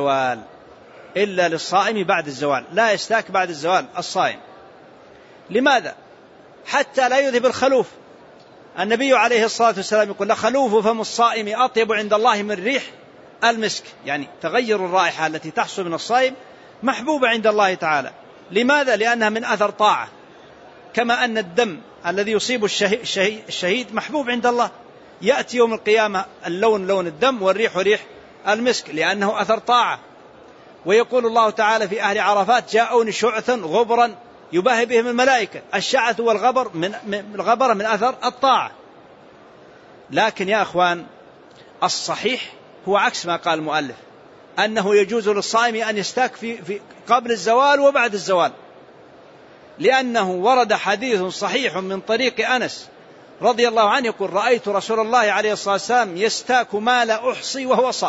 بعد الزوال، لا يستاك بعد الزوال الصائم. لماذا؟ حتى لا يذهب الخلوف. النبي عليه الصلاة والسلام يقول: لخلوف فم الصائم أطيب عند الله من ريح المسك. يعني تغير الرائحة التي تحصل من الصائم محبوبة عند الله تعالى. لماذا؟ لأنها من أثر طاعة، كما أن الدم الذي يصيب الشهيد محبوب عند الله. يأتي يوم القيامة اللون لون الدم والريح ريح المسك، لأنه أثر طاعة. ويقول الله تعالى في أهل عرفات: جاءوني شعثا غبرا يباهي بهم الملائكة. الشعث والغبر من أثر الطاعة. لكن يا أخوان الصحيح هو عكس ما قال المؤلف، أنه يجوز للصائم أن يستاك في قبل الزوال وبعد الزوال، لأنه ورد حديث صحيح من طريق أنس رضي الله عنه يقول: رأيت رسول الله عليه الصلاة والسلام يستاك ما لا أحصي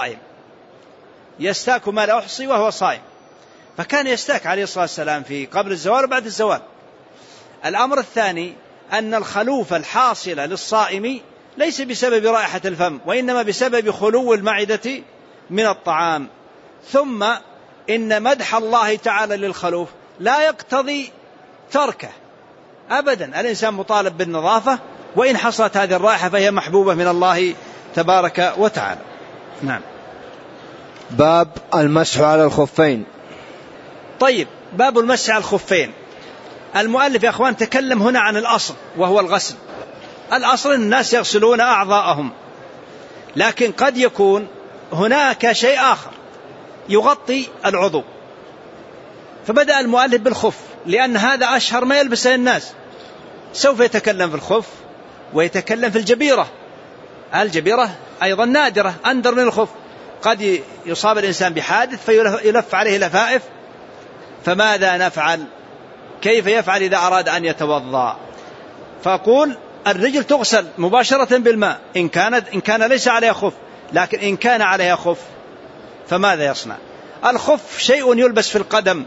وهو صائم. فكان يستاك عليه الصلاة والسلام في قبل الزوال وبعد الزوال. الأمر الثاني أن الخلوف الحاصل للصائم ليس بسبب رائحة الفم، وإنما بسبب خلو المعدة من الطعام. ثم إن مدح الله تعالى للخلوف لا يقتضي تركه أبدا. الإنسان مطالب بالنظافة، وإن حصلت هذه الرائحة فهي محبوبة من الله تبارك وتعالى. نعم. باب المسح على الخفين. طيب، باب المسح على الخفين. المؤلف يا أخوان تكلم هنا عن الأصل وهو الغسل. الأصل الناس يغسلون أعضاءهم، لكن قد يكون هناك شيء آخر يغطي العضو، فبدأ المؤلف بالخف لأن هذا أشهر ما يلبسه الناس، سوف يتكلم في الخف ويتكلم في الجبيرة. الجبيرة أيضا نادرة أندر من الخف، قد يصاب الإنسان بحادث فيلف عليه لفائف، فماذا نفعل؟ كيف يفعل إذا أراد أن يتوضأ؟ فأقول الرجل تغسل مباشرة بالماء إن كان ليس عليها خف، لكن إن كان عليها خف فماذا يصنع؟ الخف شيء يلبس في القدم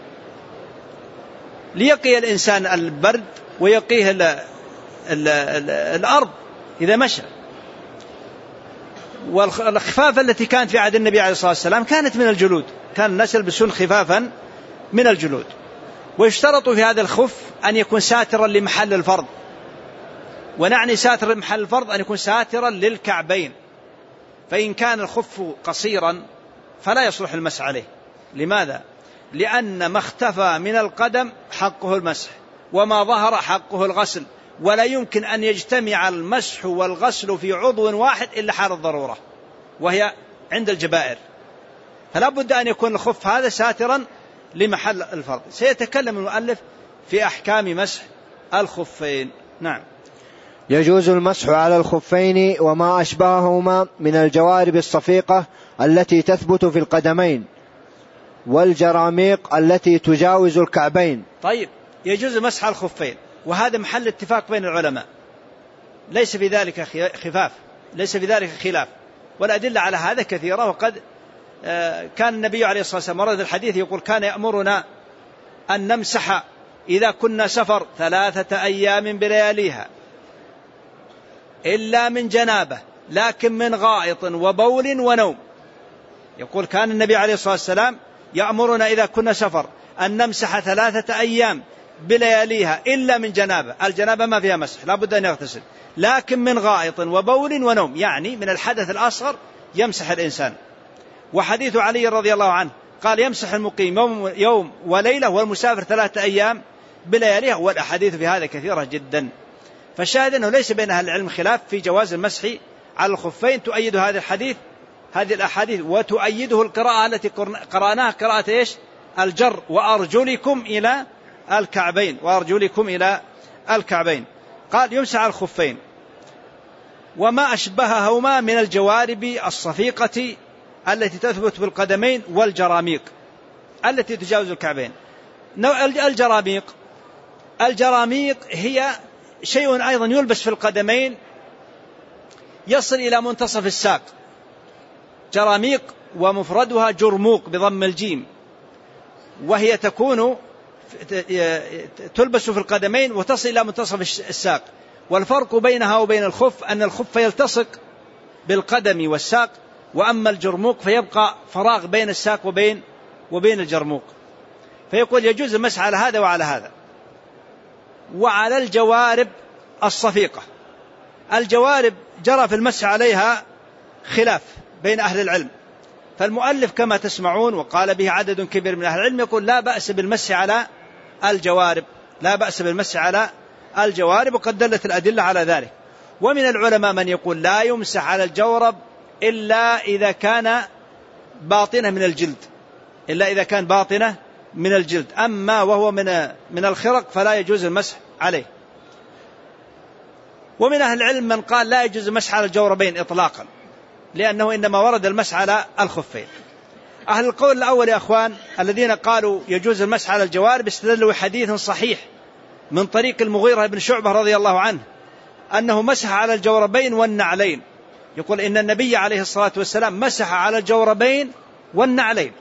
ليقي الإنسان البرد ويقيه الأرض إذا مشى. والخفاف التي كانت في عهد النبي عليه الصلاة والسلام كانت من الجلود، كان الناس يلبسون خفافا من الجلود. ويشترط في هذا الخف أن يكون ساترا لمحل الفرض، ونعني ساتر محل الفرض أن يكون ساترا للكعبين، فإن كان الخف قصيرا فلا يصلح المسح عليه. لماذا؟ لأن ما اختفى من القدم حقه المسح، وما ظهر حقه الغسل، ولا يمكن أن يجتمع المسح والغسل في عضو واحد إلا حال الضرورة وهي عند الجبائر، فلا بد أن يكون الخف هذا ساترا لمحل الفرض. سيتكلم المؤلف في أحكام مسح الخفين. نعم. يجوز المسح على الخفين وما أشبههما من الجوارب الصفيقة التي تثبت في القدمين والجراميق التي تجاوز الكعبين. طيب، يجوز مسح الخفين، وهذا محل اتفاق بين العلماء، ليس في ذلك ليس في ذلك خلاف، والأدلة على هذا كثيرة. وقد كان النبي عليه الصلاة والسلام ورد الحديث يقول كان يأمرنا أن نمسح إذا كنا سفر 3 أيام بلياليها إلا من جنابة، لكن من غائط وبول ونوم. يقول كان النبي عليه الصلاة والسلام يأمرنا إذا كنا سفر أن نمسح 3 أيام بلياليها إلا من جنابة، الجنابة ما فيها مسح لا بد أن يغتسل، لكن من غائط وبول ونوم، يعني من الحدث الأصغر يمسح الإنسان. وحديث علي رضي الله عنه قال يمسح المقيم يوم وليلة والمسافر 3 أيام بلياليها، والأحاديث في هذا كثيرة جدا. فالشاهد أنه ليس بين أهل العلم خلاف في جواز المسح على الخفين، تؤيد هذه الأحاديث، وتؤيده القراءة التي قرأناها قراءة إيش؟ الجر وأرجلكم إلى الكعبين. قال يمسح على الخفين وما أشبههما من الجوارب الصفيقة التي تثبت في القدمين والجراميق التي تجاوز الكعبين. الجراميق هي شيء أيضا يلبس في القدمين يصل إلى منتصف الساق. جراميق ومفردها جرموق بضم الجيم، وهي تلبس في القدمين وتصل إلى منتصف الساق. والفرق بينها وبين الخف أن الخف يلتصق بالقدم والساق، وأما الجرموق فيبقى فراغ بين الساق وبين الجرموق. فيقول يجوز المسح على هذا وعلى هذا. وعلى الجوارب الصفيقة، الجوارب جرى في المسح عليها خلاف بين أهل العلم، فالمؤلف كما تسمعون وقال به عدد كبير من أهل العلم يقول لا بأس بالمسح على الجوارب، وقد دلت الأدلة على ذلك. ومن العلماء من يقول لا يمسح على الجورب إلا إذا كان باطنة من الجلد، أما وهو من الخرق فلا يجوز المسح عليه. ومن أهل العلم من قال لا يجوز المسح على الجوربين إطلاقا، لأنه إنما ورد المسح على الخفين. أهل القول الأول يا أخوان الذين قالوا يجوز المسح على الجوارب استدلوا حديث صحيح من طريق المغيرة بن شعبة رضي الله عنه أنه مسح على الجوربين والنعلين. يقول إن النبي عليه الصلاة والسلام مسح على الجوربين والنعلين.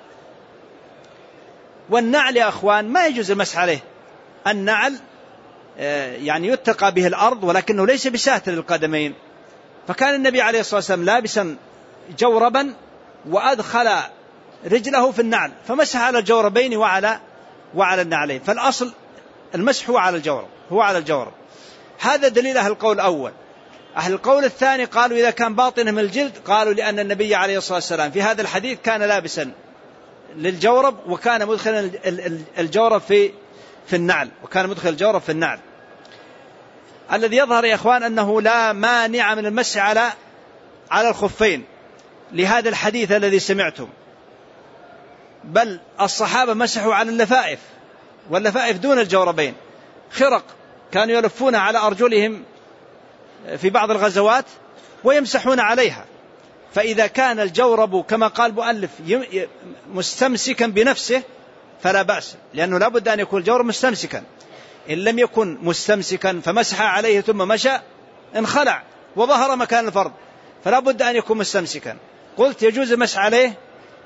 والنعل يا أخوان ما يجوز المسح عليه. النعل يعني يتقى به الأرض ولكنه ليس بساتر القدمين، فكان النبي عليه الصلاة والسلام لابسا جوربا وأدخل رجله في النعل فمسح على الجوربين وعلى النعلين. فالأصل المسح هو على الجورب. هذا دليل أهل القول الأول. أهل القول الثاني قالوا إذا كان باطنه من الجلد، قالوا لأن النبي عليه الصلاة والسلام في هذا الحديث كان لابسا للجورب وكان مدخل الجورب في النعل، الذي يظهر يا إخوان أنه لا مانع من المسح على الخفين لهذا الحديث الذي سمعتم، بل الصحابة مسحوا على اللفائف، واللفائف دون الجوربين، خرق كانوا يلفون على أرجلهم في بعض الغزوات ويمسحون عليها. فإذا كان الجورب كما قال المؤلف مستمسكا بنفسه فلا بأس، لأنه لا بد أن يكون الجورب مستمسكا. إن لم يكن مستمسكا فمسح عليه ثم مشى انخلع وظهر مكان الفرض، فلا بد أن يكون مستمسكا. قلت يجوز المسح عليه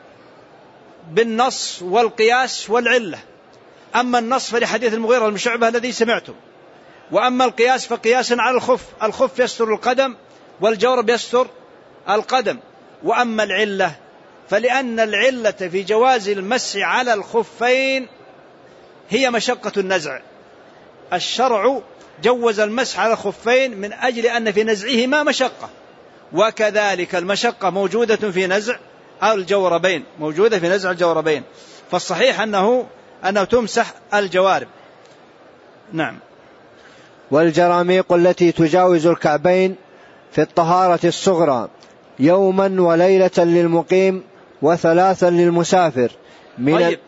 بالنص والقياس والعلة. أما النص فلحديث المغيرة بن شعبة الذي سمعته، وأما القياس فقياس على الخف، الخف يستر القدم والجورب يستر القدم. وأما العلة فلأن العلة في جواز المسح على الخفين هي مشقة النزع. الشرع جوز المسح على الخفين من أجل أن في نزعهما مشقة، وكذلك المشقة موجودة في نزع الجوربين، موجودة في نزع الجوربين. فالصحيح أنه تمسح الجوارب. نعم. والجراميق التي تجاوز الكعبين في الطهارة الصغرى يوما وليلة للمقيم وثلاثا للمسافر طيب،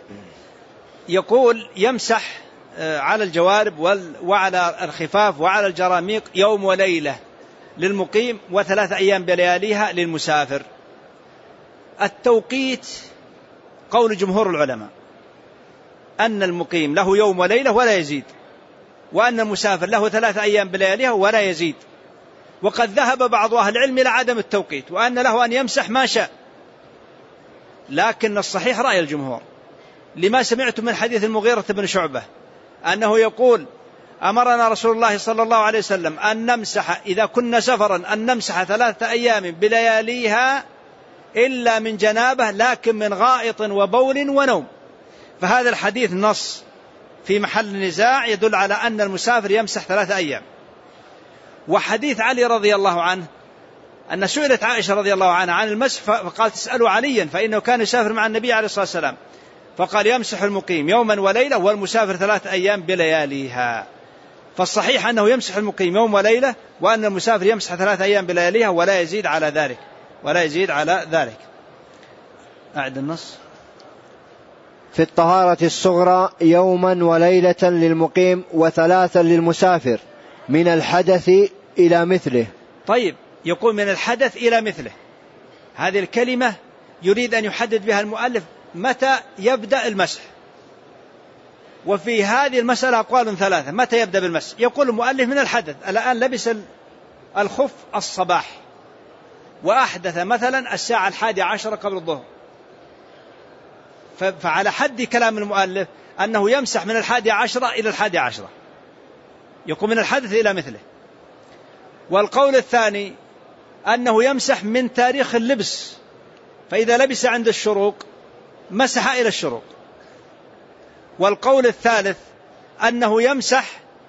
يقول يمسح على الجوارب وعلى الخفاف وعلى الجراميق يوم وليلة للمقيم و3 أيام بلياليها للمسافر. التوقيت قول جمهور العلماء أن المقيم له يوم وليلة ولا يزيد، وأن المسافر له 3 أيام بلياليها ولا يزيد. وقد ذهب بعض أهل العلم إلى عدم التوقيت، وأن له أن يمسح ما شاء، لكن الصحيح رأي الجمهور لما سمعت من حديث المغيرة بن شعبة أنه يقول أمرنا رسول الله صلى الله عليه وسلم أن نمسح إذا كنا سفرا أن نمسح 3 أيام بلياليها إلا من جنابه، لكن من غائط وبول ونوم. فهذا الحديث نص في محل نزاع يدل على أن المسافر يمسح 3 أيام. وحديث علي رضي الله عنه أن سئلت عائشة رضي الله عنها عن المسح فقال تسألوا عليا فإنه كان يسافر مع النبي عليه الصلاة والسلام، فقال يمسح المقيم يوما وليلة والمسافر 3 أيام بلياليها. فالصحيح أنه يمسح المقيم يوم وليلة، وأن المسافر يمسح 3 أيام بلياليها ولا يزيد على ذلك، ولا يزيد على ذلك. أعد النص. في الطهارة الصغرى يوما وليلة للمقيم و3 للمسافر من الحدث إلى مثله. طيب، يقول من الحدث إلى مثله، هذه الكلمة يريد أن يحدد بها المؤلف متى يبدأ المسح. وفي هذه المسألة أقوال 3 متى يبدأ بالمسح. يقول المؤلف من الحدث، الآن لبس الخف الصباح وأحدث مثلا 11:10 قبل الظهر، فعلى حد كلام المؤلف أنه يمسح من 11 إلى 11، يقول من الحدث إلى مثله. والقول الثاني أنه يمسح من تاريخ اللبس، فإذا لبس عند الشروق مسح إلى الشروق. والقول الثالث أنه يمسح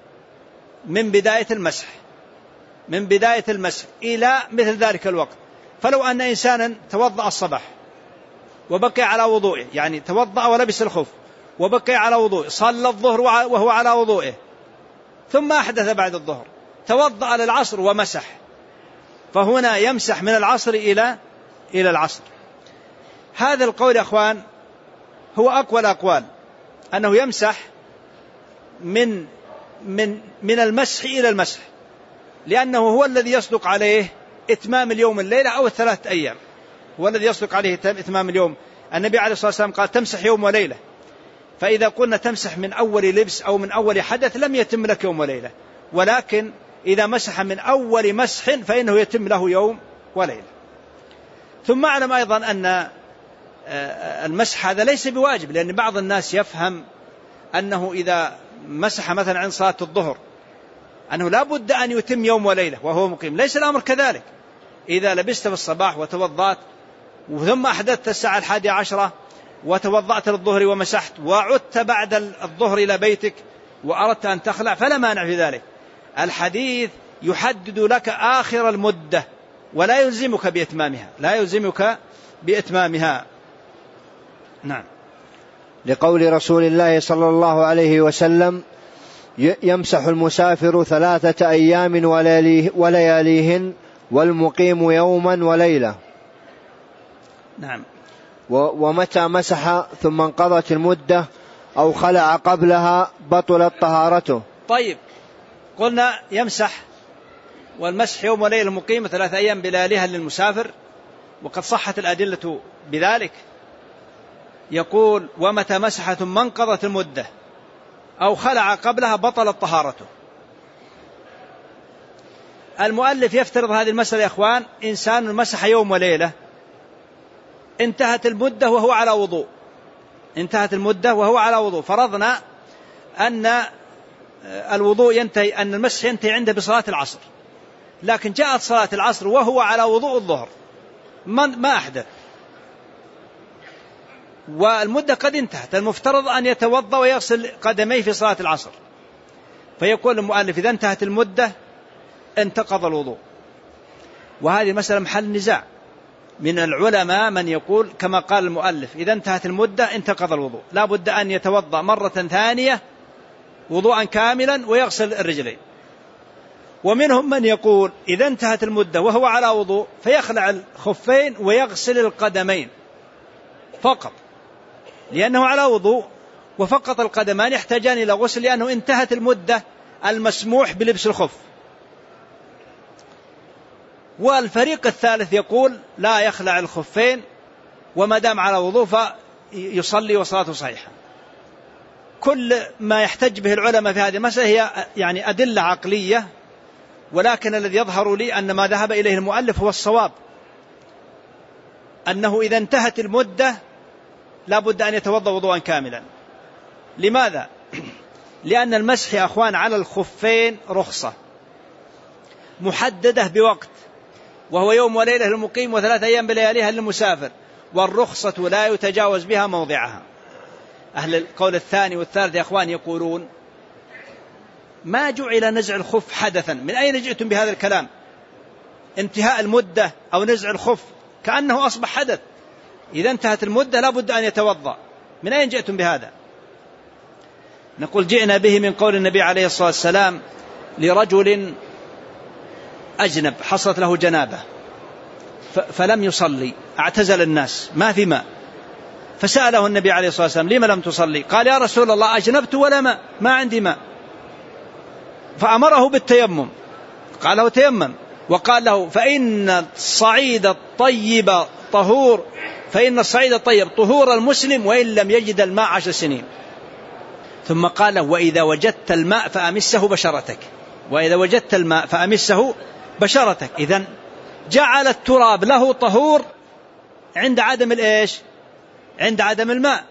من بداية المسح، من بداية المسح إلى مثل ذلك الوقت. فلو أن إنسانا توضأ الصباح وبقي على وضوئه، يعني توضأ ولبس الخف وبقي على وضوئه، صلى الظهر وهو على وضوئه، ثم أحدث بعد الظهر، توضأ للعصر ومسح، فهنا يمسح من العصر إلى العصر. هذا القول يا أخوان هو أقوى الأقوال، أنه يمسح من المسح إلى المسح، لأنه هو الذي يصدق عليه إتمام اليوم الليلة أو 3 أيام، هو الذي يصدق عليه إتمام اليوم. النبي عليه الصلاة والسلام قال تمسح يوم وليلة، فإذا قلنا تمسح من أول لبس أو من أول حدث لم يتم لك يوم وليلة، ولكن إذا مسح من أول مسح فإنه يتم له يوم وليلة. ثم أعلم أيضا أن المسح هذا ليس بواجب، لأن بعض الناس يفهم أنه إذا مسح مثلا عند صلاة الظهر أنه لا بد أن يتم يوم وليلة وهو مقيم. ليس الأمر كذلك. إذا لبست في الصباح وتوضأت ثم أحدثت 11 وتوضأت للظهر ومسحت وعدت بعد الظهر إلى بيتك وأردت أن تخلع فلا مانع في ذلك. الحديث يحدد لك آخر المدة ولا يلزمك بإتمامها، لا يلزمك بإتمامها. نعم. لقول رسول الله صلى الله عليه وسلم يمسح المسافر 3 أيام ولياليهن والمقيم يوما وليلة. نعم. ومتى مسح ثم انقضت المدة أو خلع قبلها بطلت طهارته. طيب، قلنا يمسح، والمسح يوم وليلة مقيم 3 أيام بلياليها للمسافر، وقد صحت الأدلة بذلك. يقول ومتى مسح ثم انقضت المدة أو خلع قبلها بطلت طهارته. المؤلف يفترض هذه المسألة يا إخوان: إنسان مسح يوم وليلة، انتهت المدة وهو على وضوء، انتهت المدة وهو على وضوء، فرضنا أن الوضوء ينتهي، أن المسح ينتهي عنده بصلاة العصر، لكن جاءت صلاة العصر وهو على وضوء الظهر، ما أحدث، والمدة قد انتهت، المفترض أن يتوضأ ويغسل قدميه في صلاة العصر. فيقول المؤلف: إذا انتهت المدة انتقض الوضوء. وهذه مسألة محل نزاع من العلماء، من يقول كما قال المؤلف: إذا انتهت المدة انتقض الوضوء، لا بد أن يتوضأ مرة ثانية وضوءا كاملا ويغسل الرجلين. ومنهم من يقول: إذا انتهت المدة وهو على وضوء فيخلع الخفين ويغسل القدمين فقط، لأنه على وضوء، وفقط القدمان يحتاجان إلى غسل، لأنه انتهت المدة المسموح بلبس الخف. والفريق الثالث يقول: لا يخلع الخفين، وما دام على وضوء فيصلي وصلاته صحيحة. كل ما يحتج به العلماء في هذه المسألة هي يعني أدلة عقلية، ولكن الذي يظهر لي أن ما ذهب إليه المؤلف هو الصواب، أنه إذا انتهت المدة لا بد أن يتوضأ وضوءا كاملا. لماذا؟ لأن المسح يا أخوان على الخفين رخصة محددة بوقت، وهو يوم وليلة للمقيم و3 أيام بلياليها للمسافر، والرخصة لا يتجاوز بها موضعها. أهل القول الثاني والثالث يا أخوان يقولون: ما جعل نزع الخف حدثا، من أين جئتم بهذا الكلام؟ انتهاء المدة أو نزع الخف كأنه أصبح حدث، إذا انتهت المدة لا بد أن يتوضأ، من أين جئتم بهذا؟ نقول: جئنا به من قول النبي عليه الصلاة والسلام لرجل أجنب، حصلت له جنابة فلم يصلي، اعتزل الناس، ما في ماء، فسأله النبي عليه الصلاة والسلام: لما لم تصلي؟ قال: يا رسول الله أجنبت ولا ماء، ما عندي ماء. فأمره بالتيمم، قال له: تيمم، وقال له: فإن الصعيد الطيب طهور، فإن الصعيد الطيب طهور المسلم وإن لم يجد الماء 10 سنين. ثم قال له: وإذا وجدت الماء فأمسه بشرتك، وإذا وجدت الماء فأمسه بشرتك. إذن جعل التراب له طهور عند عدم الإيش؟ عند عدم الماء.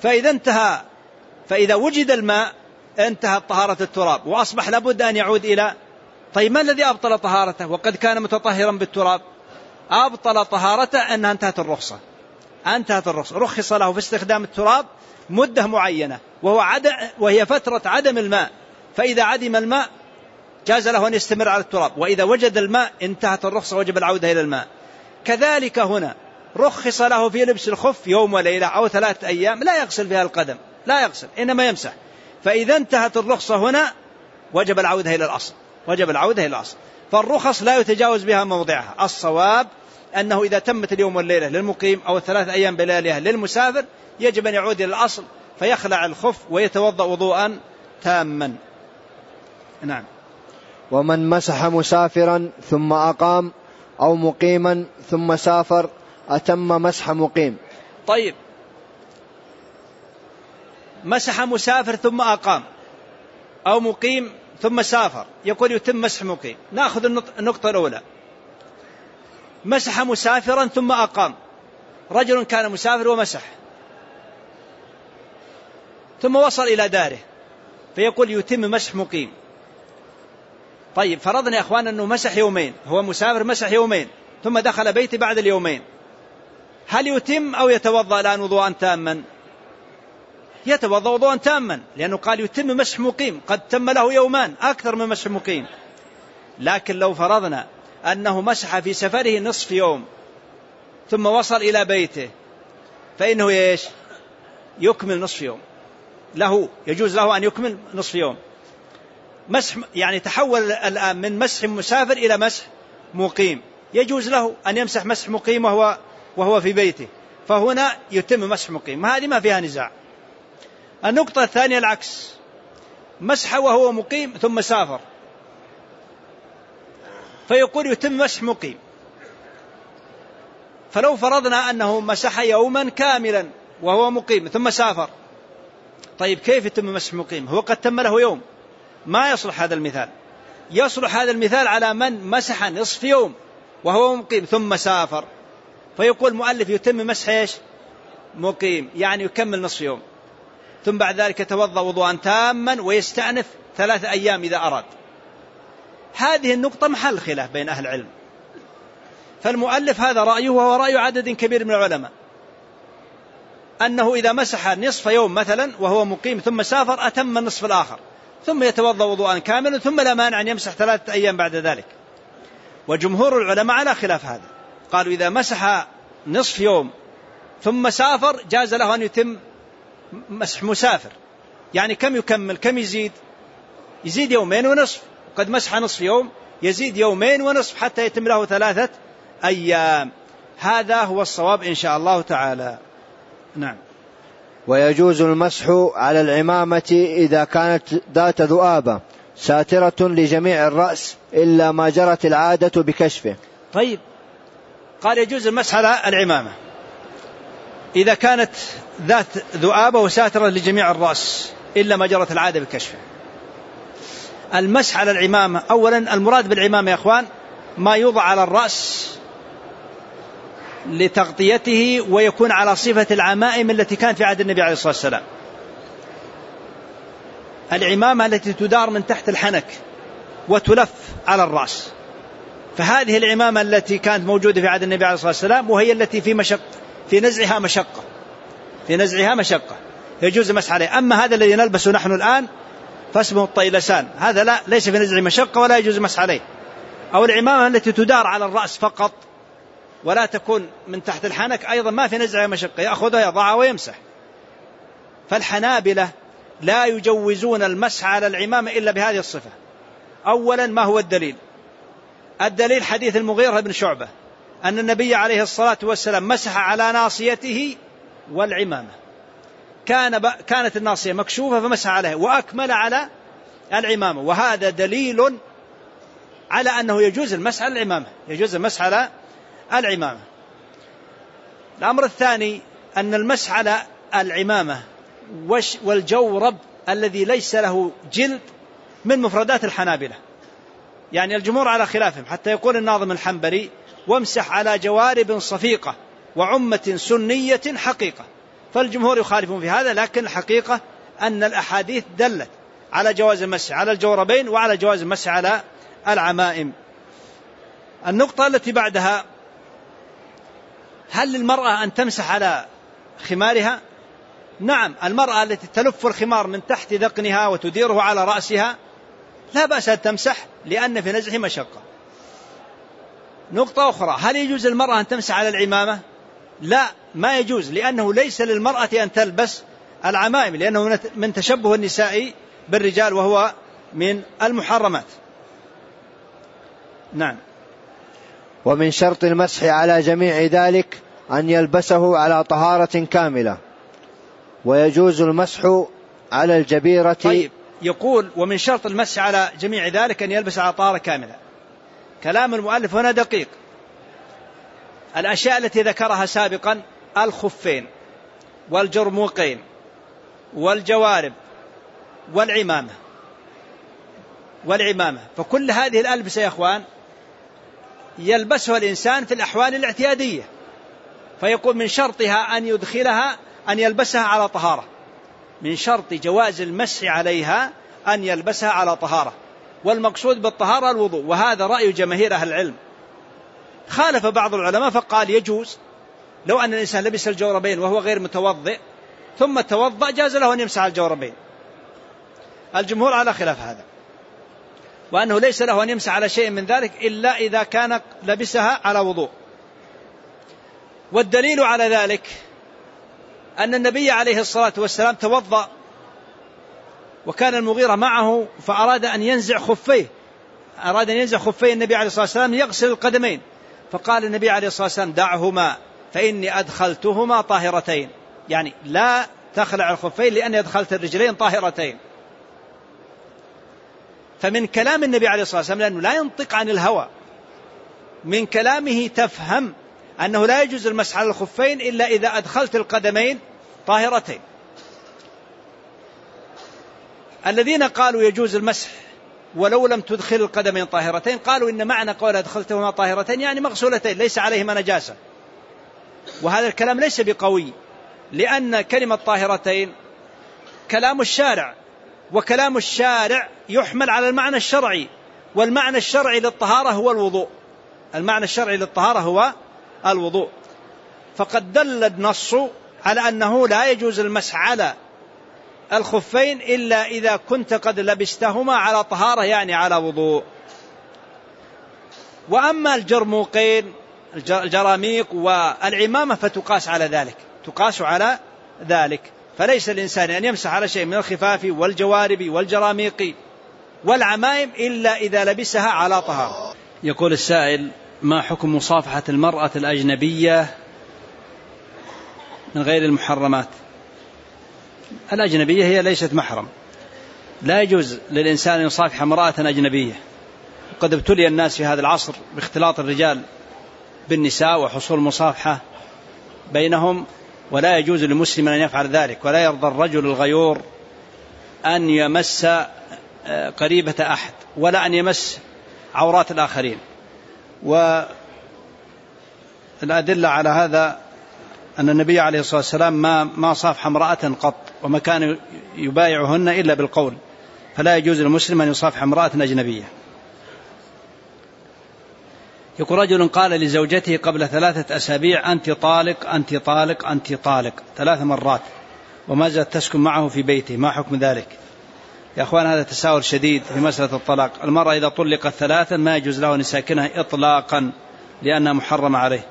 فإذا وجد الماء انتهت طهارة التراب وأصبح لابد أن يعود إلى. طيب ما الذي أبطل طهارته وقد كان متطهرا بالتراب؟ أبطل طهارته أنها انتهت الرخصة، رخص له في استخدام التراب مدة معينة وهي فترة عدم الماء، فإذا عدم الماء جاز له أن يستمر على التراب، وإذا وجد الماء انتهت الرخصة وجب العودة إلى الماء. كذلك هنا رخص له في لبس الخف يوم وليلة أو 3 أيام، لا يغسل فيها القدم، لا يغسل، إنما يمسح. فإذا انتهت الرخصة هنا وجب العودة إلى الأصل، فالرخص لا يتجاوز بها موضعها. الصواب أنه إذا تمت اليوم والليلة للمقيم أو 3 أيام بلياليها للمسافر يجب أن يعود إلى الأصل، فيخلع الخف ويتوضأ وضوءا تاما. نعم. ومن مسح مسافرا ثم أقام أو مقيما ثم سافر أتم مسح مقيم. طيب، مسح مسافر ثم أقام أو مقيم ثم سافر، يقول يتم مسح مقيم. نأخذ النقطة الأولى: مسح مسافرا ثم أقام، رجل كان مسافر ومسح ثم وصل إلى داره، فيقول يتم مسح مقيم. طيب، فرضنا يا أخوان أنه مسح يومين، هو مسافر مسح يومين ثم دخل بيته بعد اليومين، هل يتم أو يتوضأ الآن وضوءا تاما؟ يتوضأ وضوءا تاما، لأنه قال يتم مسح مقيم، قد تم له يومان أكثر من مسح مقيم. لكن لو فرضنا أنه مسح في سفره نصف يوم ثم وصل إلى بيته، فإنه يكمل نصف يوم، يجوز له أن يكمل نصف يوم. مسح يعني تحول الآن من مسح مسافر إلى مسح مقيم، يجوز له أن يمسح مسح مقيم وهو في بيته، فهنا يتم مسح مقيم، هذه ما فيها نزاع. النقطة الثانية العكس: مسح وهو مقيم ثم سافر، فيقول يتم مسح مقيم. فلو فرضنا أنه مسح يوما كاملا وهو مقيم ثم سافر، طيب كيف يتم مسح مقيم؟ هو قد تم له يوم. ما يصلح هذا المثال. يصلح هذا المثال على من مسح نصف يوم وهو مقيم ثم سافر، فيقول المؤلف يتم مسح إيش؟ مقيم، يعني يكمل نصف يوم، ثم بعد ذلك يتوضأ وضوءا تاما ويستأنف 3 أيام إذا أراد. هذه النقطة محل خلاف بين أهل العلم. فالمؤلف هذا رأيه وهو رأي عدد كبير من العلماء، أنه إذا مسح نصف يوم مثلا وهو مقيم ثم سافر أتم النصف الآخر، ثم يتوضأ وضوءا كاملا، ثم لا مانع أن يمسح 3 أيام بعد ذلك. وجمهور العلماء على خلاف هذا، قالوا إذا مسح نصف يوم ثم سافر جاز له أن يتم مسح مسافر. يعني كم يكمل؟ كم يزيد؟ يزيد 2 ونصف. قد مسح نصف يوم، يزيد 2 ونصف حتى يتم له 3 أيام. هذا هو الصواب إن شاء الله تعالى. نعم. ويجوز المسح على العمامة إذا كانت ذات ذؤابة ساترة لجميع الرأس إلا ما جرت العادة بكشفه. طيب، قال يجوز المسح على العمامة إذا كانت ذات ذؤابة وساترة لجميع الرأس إلا ما جرت العادة بكشفه. المسح على العمامة، أولا المراد بالعمامة يا أخوان ما يوضع على الرأس لتغطيته ويكون على صفة العمائم التي كانت في عهد النبي عليه الصلاة والسلام. العمامة التي تدار من تحت الحنك وتلف على الرأس، فهذه العمامة التي كانت موجودة في عهد النبي عليه الصلاة والسلام وهي التي في نزعها مشقة يجوز المسح عليه. أما هذا الذي نلبسه نحن الآن فاسمه الطيلسان، هذا لا، ليس في نزع مشقة ولا يجوز المسح عليه. أو العمامة التي تدار على الرأس فقط ولا تكون من تحت الحنك أيضا ما في نزع مشقة، يأخذها يضعها ويمسح. فالحنابلة لا يجوزون المسح على العمامة إلا بهذه الصفة. أولا ما هو الدليل؟ الدليل حديث المغيرة بن شعبة أن النبي عليه الصلاة والسلام مسح على ناصيته والعمامة، كانت الناصية مكشوفة فمسح عليها وأكمل على العمامة، وهذا دليل على أنه يجوز المسح على العمامة، يجوز المسح على العمامة. الأمر الثاني أن المسح على العمامة والجورب الذي ليس له جلد من مفردات الحنابلة، يعني الجمهور على خلافهم، حتى يقول الناظم الحنبلي وامسح على جوارب صفيقة وعمة سنية حقيقة. فالجمهور يخالفون في هذا، لكن الحقيقة أن الأحاديث دلت على جواز المسح على الجوربين وعلى جواز المسح على العمائم. النقطة التي بعدها، هل للمرأة أن تمسح على خمارها؟ نعم، المرأة التي تلف الخمار من تحت ذقنها وتديره على رأسها لا بأس أن تمسح لأن في نزعه مشقة. نقطة أخرى، هل يجوز المرأة أن تمسح على العمامة؟ لا، ما يجوز، لأنه ليس للمرأة أن تلبس العمائم، لأنه من تشبه النساء بالرجال وهو من المحرمات. نعم. ومن شرط المسح على جميع ذلك أن يلبسه على طهارة كاملة، ويجوز المسح على الجبيرة. طيب، يقول ومن شرط المسح على جميع ذلك أن يلبس على طهارة كاملة. كلام المؤلف هنا دقيق. الأشياء التي ذكرها سابقا الخفين والجرموقين والجوارب والعمامة، فكل هذه الألبسة يا أخوان يلبسها الإنسان في الأحوال الاعتيادية، فيقول من شرطها أن يدخلها أن يلبسها على طهارة، من شرط جواز المسح عليها أن يلبسها على طهارة، والمقصود بالطهارة الوضوء، وهذا رأي جماهير أهل العلم. خالف بعض العلماء فقال يجوز لو أن الإنسان لبس الجوربين وهو غير متوضئ ثم توضأ جاز له أن يمسح على الجوربين. الجمهور على خلاف هذا، وأنه ليس له أن يمسح على شيء من ذلك إلا إذا كان لبسها على وضوء. والدليل على ذلك أن النبي عليه الصلاة والسلام توضأ وكان المغيرة معه فأراد أن ينزع خفيه، النبي عليه الصلاة والسلام يغسل القدمين، فقال النبي عليه الصلاة والسلام دعهما فإني أدخلتهما طاهرتين، يعني لا تخلع الخفين لأني أدخلت الرجلين طاهرتين. فمن كلام النبي عليه الصلاة والسلام، لأنه لا ينطق عن الهوى من كلامه تفهم أنه لا يجوز المسح على الخفين إلا إذا أدخلت القدمين طاهرتين. الذين قالوا يجوز المسح ولو لم تدخل القدمين طاهرتين قالوا إن معنى قول أدخلتهما طاهرتين يعني مغسولتين ليس عليهما نجاسة، وهذا الكلام ليس بقوي، لأن كلمة طاهرتين كلام الشارع، وكلام الشارع يحمل على المعنى الشرعي، والمعنى الشرعي للطهارة هو الوضوء. المعنى الشرعي للطهارة هو الوضوء. فقد دل النص على أنه لا يجوز المسح على الخفين إلا إذا كنت قد لبستهما على طهارة يعني على وضوء. وأما الجرموقين الجراميق والعمامة فتقاس على ذلك، تقاس على ذلك، فليس الإنسان أن يمسح على شيء من الخفاف والجوارب والجراميق والعمائم إلا إذا لبسها على طهارة. يقول السائل: ما حكم مصافحة المرأة الأجنبية من غير المحرمات؟ الأجنبية هي ليست محرم، لا يجوز للإنسان أن يصافح امرأة أجنبية. قد ابتلي الناس في هذا العصر باختلاط الرجال بالنساء وحصول مصافحة بينهم، ولا يجوز لمسلم أن يفعل ذلك، ولا يرضى الرجل الغيور أن يمس قريبة أحد ولا أن يمس عورات الآخرين. والأدلة على هذا أن النبي عليه الصلاة والسلام ما صافح امرأة قط، وما كان يبايعهن إلا بالقول، فلا يجوز للمسلم أن يصافح امرأة أجنبية. يقول: رجل قال لزوجته قبل 3 أسابيع: أنت طالق أنت طالق أنت طالق 3 مرات، وما زالت تسكن معه في بيته، ما حكم ذلك؟ يا أخوان، هذا تساؤل شديد في مسألة الطلاق. المرأة إذا طلقت 3 ما يجوز له أن يساكنها إطلاقا لأنها محرمة عليه.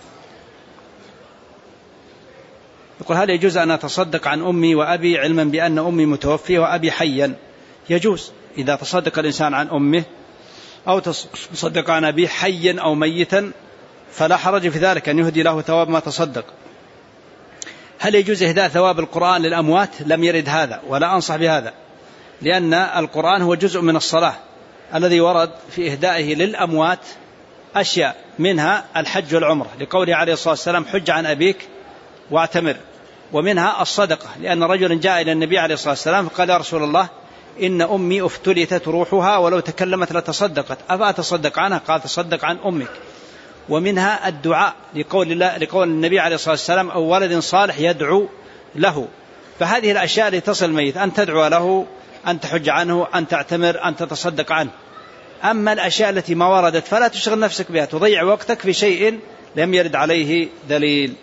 يقول: هل يجوز أن أتصدق عن أمي وأبي علما بأن أمي متوفية وأبي حيا؟ يجوز، إذا تصدق الإنسان عن أمه أو تصدق عن أبيه حيا أو ميتا فلا حرج في ذلك، أن يهدي له ثواب ما تصدق. هل يجوز إهداء ثواب القرآن للأموات؟ لم يرد هذا ولا أنصح بهذا، لأن القرآن هو جزء من الصلاة الذي ورد في إهدائه للأموات أشياء منها الحج والعمرة، لقوله عليه الصلاة والسلام: حج عن أبيك واعتمر. ومنها الصدقة، لأن رجلا جاء إلى النبي عليه الصلاة والسلام فقال: يا رسول الله، إن أمي افتلتت روحها ولو تكلمت لتصدقت، أفأتصدق عنها؟ قال: تصدق عن أمك. ومنها الدعاء، لقول النبي عليه الصلاة والسلام: أو ولد صالح يدعو له. فهذه الأشياء التي تصل الميت، أن تدعو له، أن تحج عنه، أن تعتمر، أن تتصدق عنه. أما الأشياء التي ما وردت فلا تشغل نفسك بها، تضيع وقتك في شيء لم يرد عليه دليل.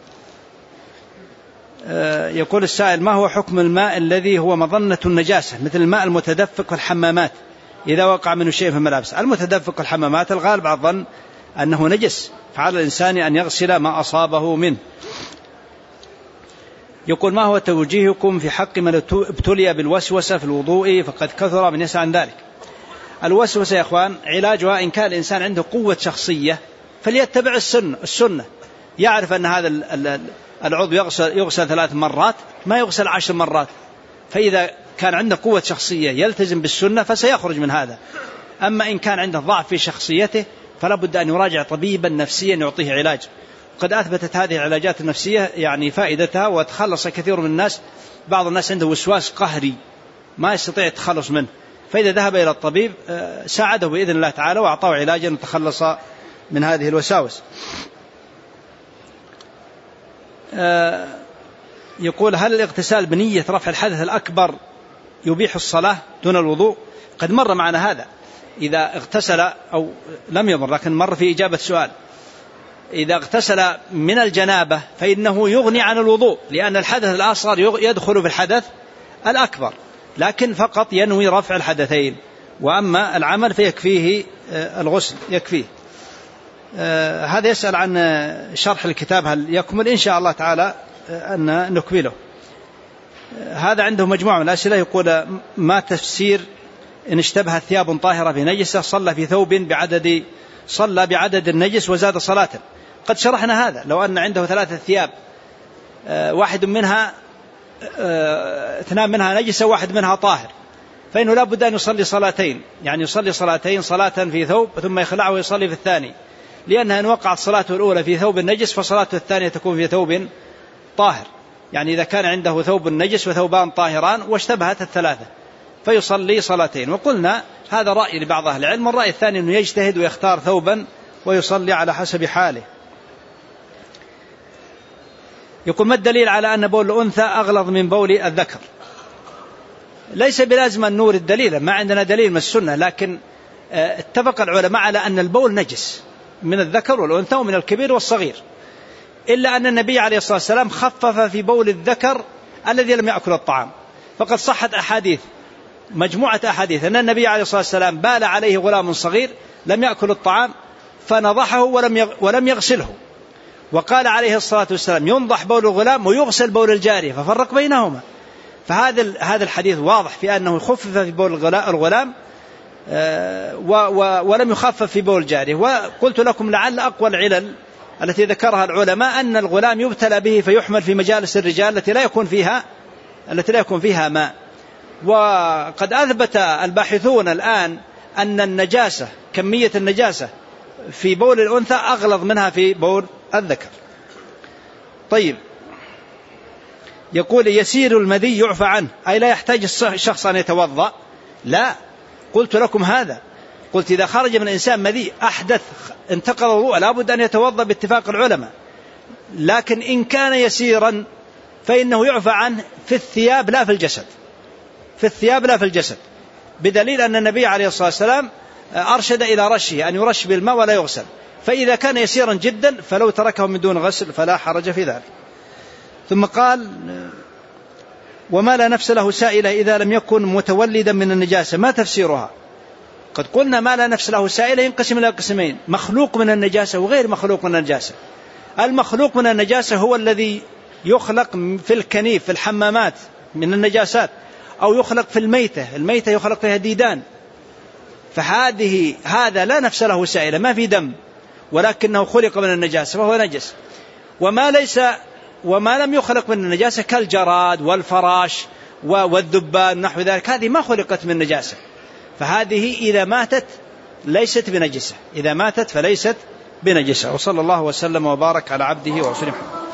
يقول السائل: ما هو حكم الماء الذي هو مظنة النجاسة مثل الماء المتدفق والحمامات إذا وقع منه شيء في الملابس؟ المتدفق والحمامات الغالب على الظن أنه نجس، فعلى الإنسان أن يغسل ما أصابه منه. يقول: ما هو توجيهكم في حق من ابتلي بالوسوسة في الوضوء فقد كثر من يسعى عن ذلك؟ الوسوسة يا أخوان علاجها إن كان الإنسان عنده قوة شخصية فليتبع السنة، يعرف أن هذا العضو يغسل 3 مرات، ما يغسل 10 مرات. فإذا كان عنده قوة شخصية يلتزم بالسنة فسيخرج من هذا. أما إن كان عنده ضعف في شخصيته فلا بد أن يراجع طبيبا نفسيا يعطيه علاج. قد أثبتت هذه العلاجات النفسية يعني فائدتها، وتخلص كثير من الناس. بعض الناس عنده وسواس قهري ما يستطيع التخلص منه، فإذا ذهب إلى الطبيب ساعده بإذن الله تعالى وأعطاه علاجا وتخلص من هذه الوساوس. يقول: هل الاغتسال بنية رفع الحدث الأكبر يبيح الصلاة دون الوضوء؟ قد مر معنا هذا، إذا اغتسل أو لم يمر لكن مر في إجابة سؤال، إذا اغتسل من الجنابة فإنه يغني عن الوضوء، لأن الحدث الأصغر يدخل في الحدث الأكبر، لكن فقط ينوي رفع الحدثين، وأما العمل فيكفيه الغسل يكفيه. هذا يسأل عن شرح الكتاب هل يكمل؟ إن شاء الله تعالى أن نكمله. هذا عنده مجموعة من الأسئلة. يقول: ما تفسير إن اشتبهت ثياب طاهرة بنجسة صلى في ثوب صلى بعدد النجس وزاد صلاة؟ قد شرحنا هذا. لو أن عنده 3 ثياب، واحد منها 2 منها نجسة وواحد منها طاهر، فإنه لا بد أن يصلي صلاتين، يعني يصلي صلاتين، صلاة في ثوب ثم يخلعه ويصلي في الثاني. لأنها إن وقعت صلاته الأولى في ثوب النجس فصلاته الثانية تكون في ثوب طاهر، يعني إذا كان عنده ثوب النجس وثوبان طاهران واشتبهت الثلاثة فيصلي صلاتين. وقلنا هذا رأي لبعض أهل العلم. الرأي الثاني أنه يجتهد ويختار ثوبا ويصلي على حسب حاله. يقول: ما الدليل على أن بول الأنثى أغلظ من بول الذكر؟ ليس بلازم أن نورد الدليل، ما عندنا دليل من السنة، لكن اتفق العلماء على أن البول نجس من الذكر والأنثى ومن الكبير والصغير، إلا أن النبي عليه الصلاة والسلام خفف في بول الذكر الذي لم يأكل الطعام. فقد صحت أحاديث، مجموعة أحاديث، أن النبي عليه الصلاة والسلام بال عليه غلام صغير لم يأكل الطعام فنضحه ولم يغسله، وقال عليه الصلاة والسلام: ينضح بول الغلام ويغسل بول الجارية، ففرق بينهما. فهذا الحديث واضح في أنه خفف في بول الغلام ولم يخفف في بول الجارية. وقلت لكم لعل أقوى العلل التي ذكرها العلماء أن الغلام يبتلى به فيحمل في مجالس الرجال التي لا يكون فيها ماء. وقد أثبت الباحثون الآن أن النجاسة، كمية النجاسة في بول الأنثى أغلظ منها في بول الذكر. طيب، يقول: يسير المذي يعفى عنه، أي لا يحتاج الشخص أن يتوضأ؟ لا، قلت لكم هذا، قلت إذا خرج من الإنسان مذي أحدث انتقض الوضوء لابد أن يتوضأ باتفاق العلماء. لكن إن كان يسيرا فإنه يعفى عنه في الثياب لا في الجسد، في الثياب لا في الجسد، بدليل أن النبي عليه الصلاة والسلام أرشد إلى رشه، أن يرش بالماء ولا يغسل. فإذا كان يسيرا جدا فلو تركه من دون غسل فلا حرج في ذلك. ثم قال: وما لا نفس له سائلة إذا لم يكن متولدا من النجاسة، ما تفسيرها؟ قد قلنا ما لا نفس له سائلة ينقسم إلى قسمين: مخلوق من النجاسة وغير مخلوق من النجاسة. المخلوق من النجاسة هو الذي يخلق في الكنيف في الحمامات من النجاسات، أو يخلق في الميتة يخلق فيها ديدان، هذا لا نفس له سائلة، ما في دم ولكنه خلق من النجاسة فهو نجس. وما لم يخلق من النجاسة كالجراد والفراش والذبان نحو ذلك، هذه ما خلقت من نجاسة، فهذه إذا ماتت ليست بنجسة، إذا ماتت فليست بنجسة. وصلى الله وسلم وبارك على عبده ورسوله محمد.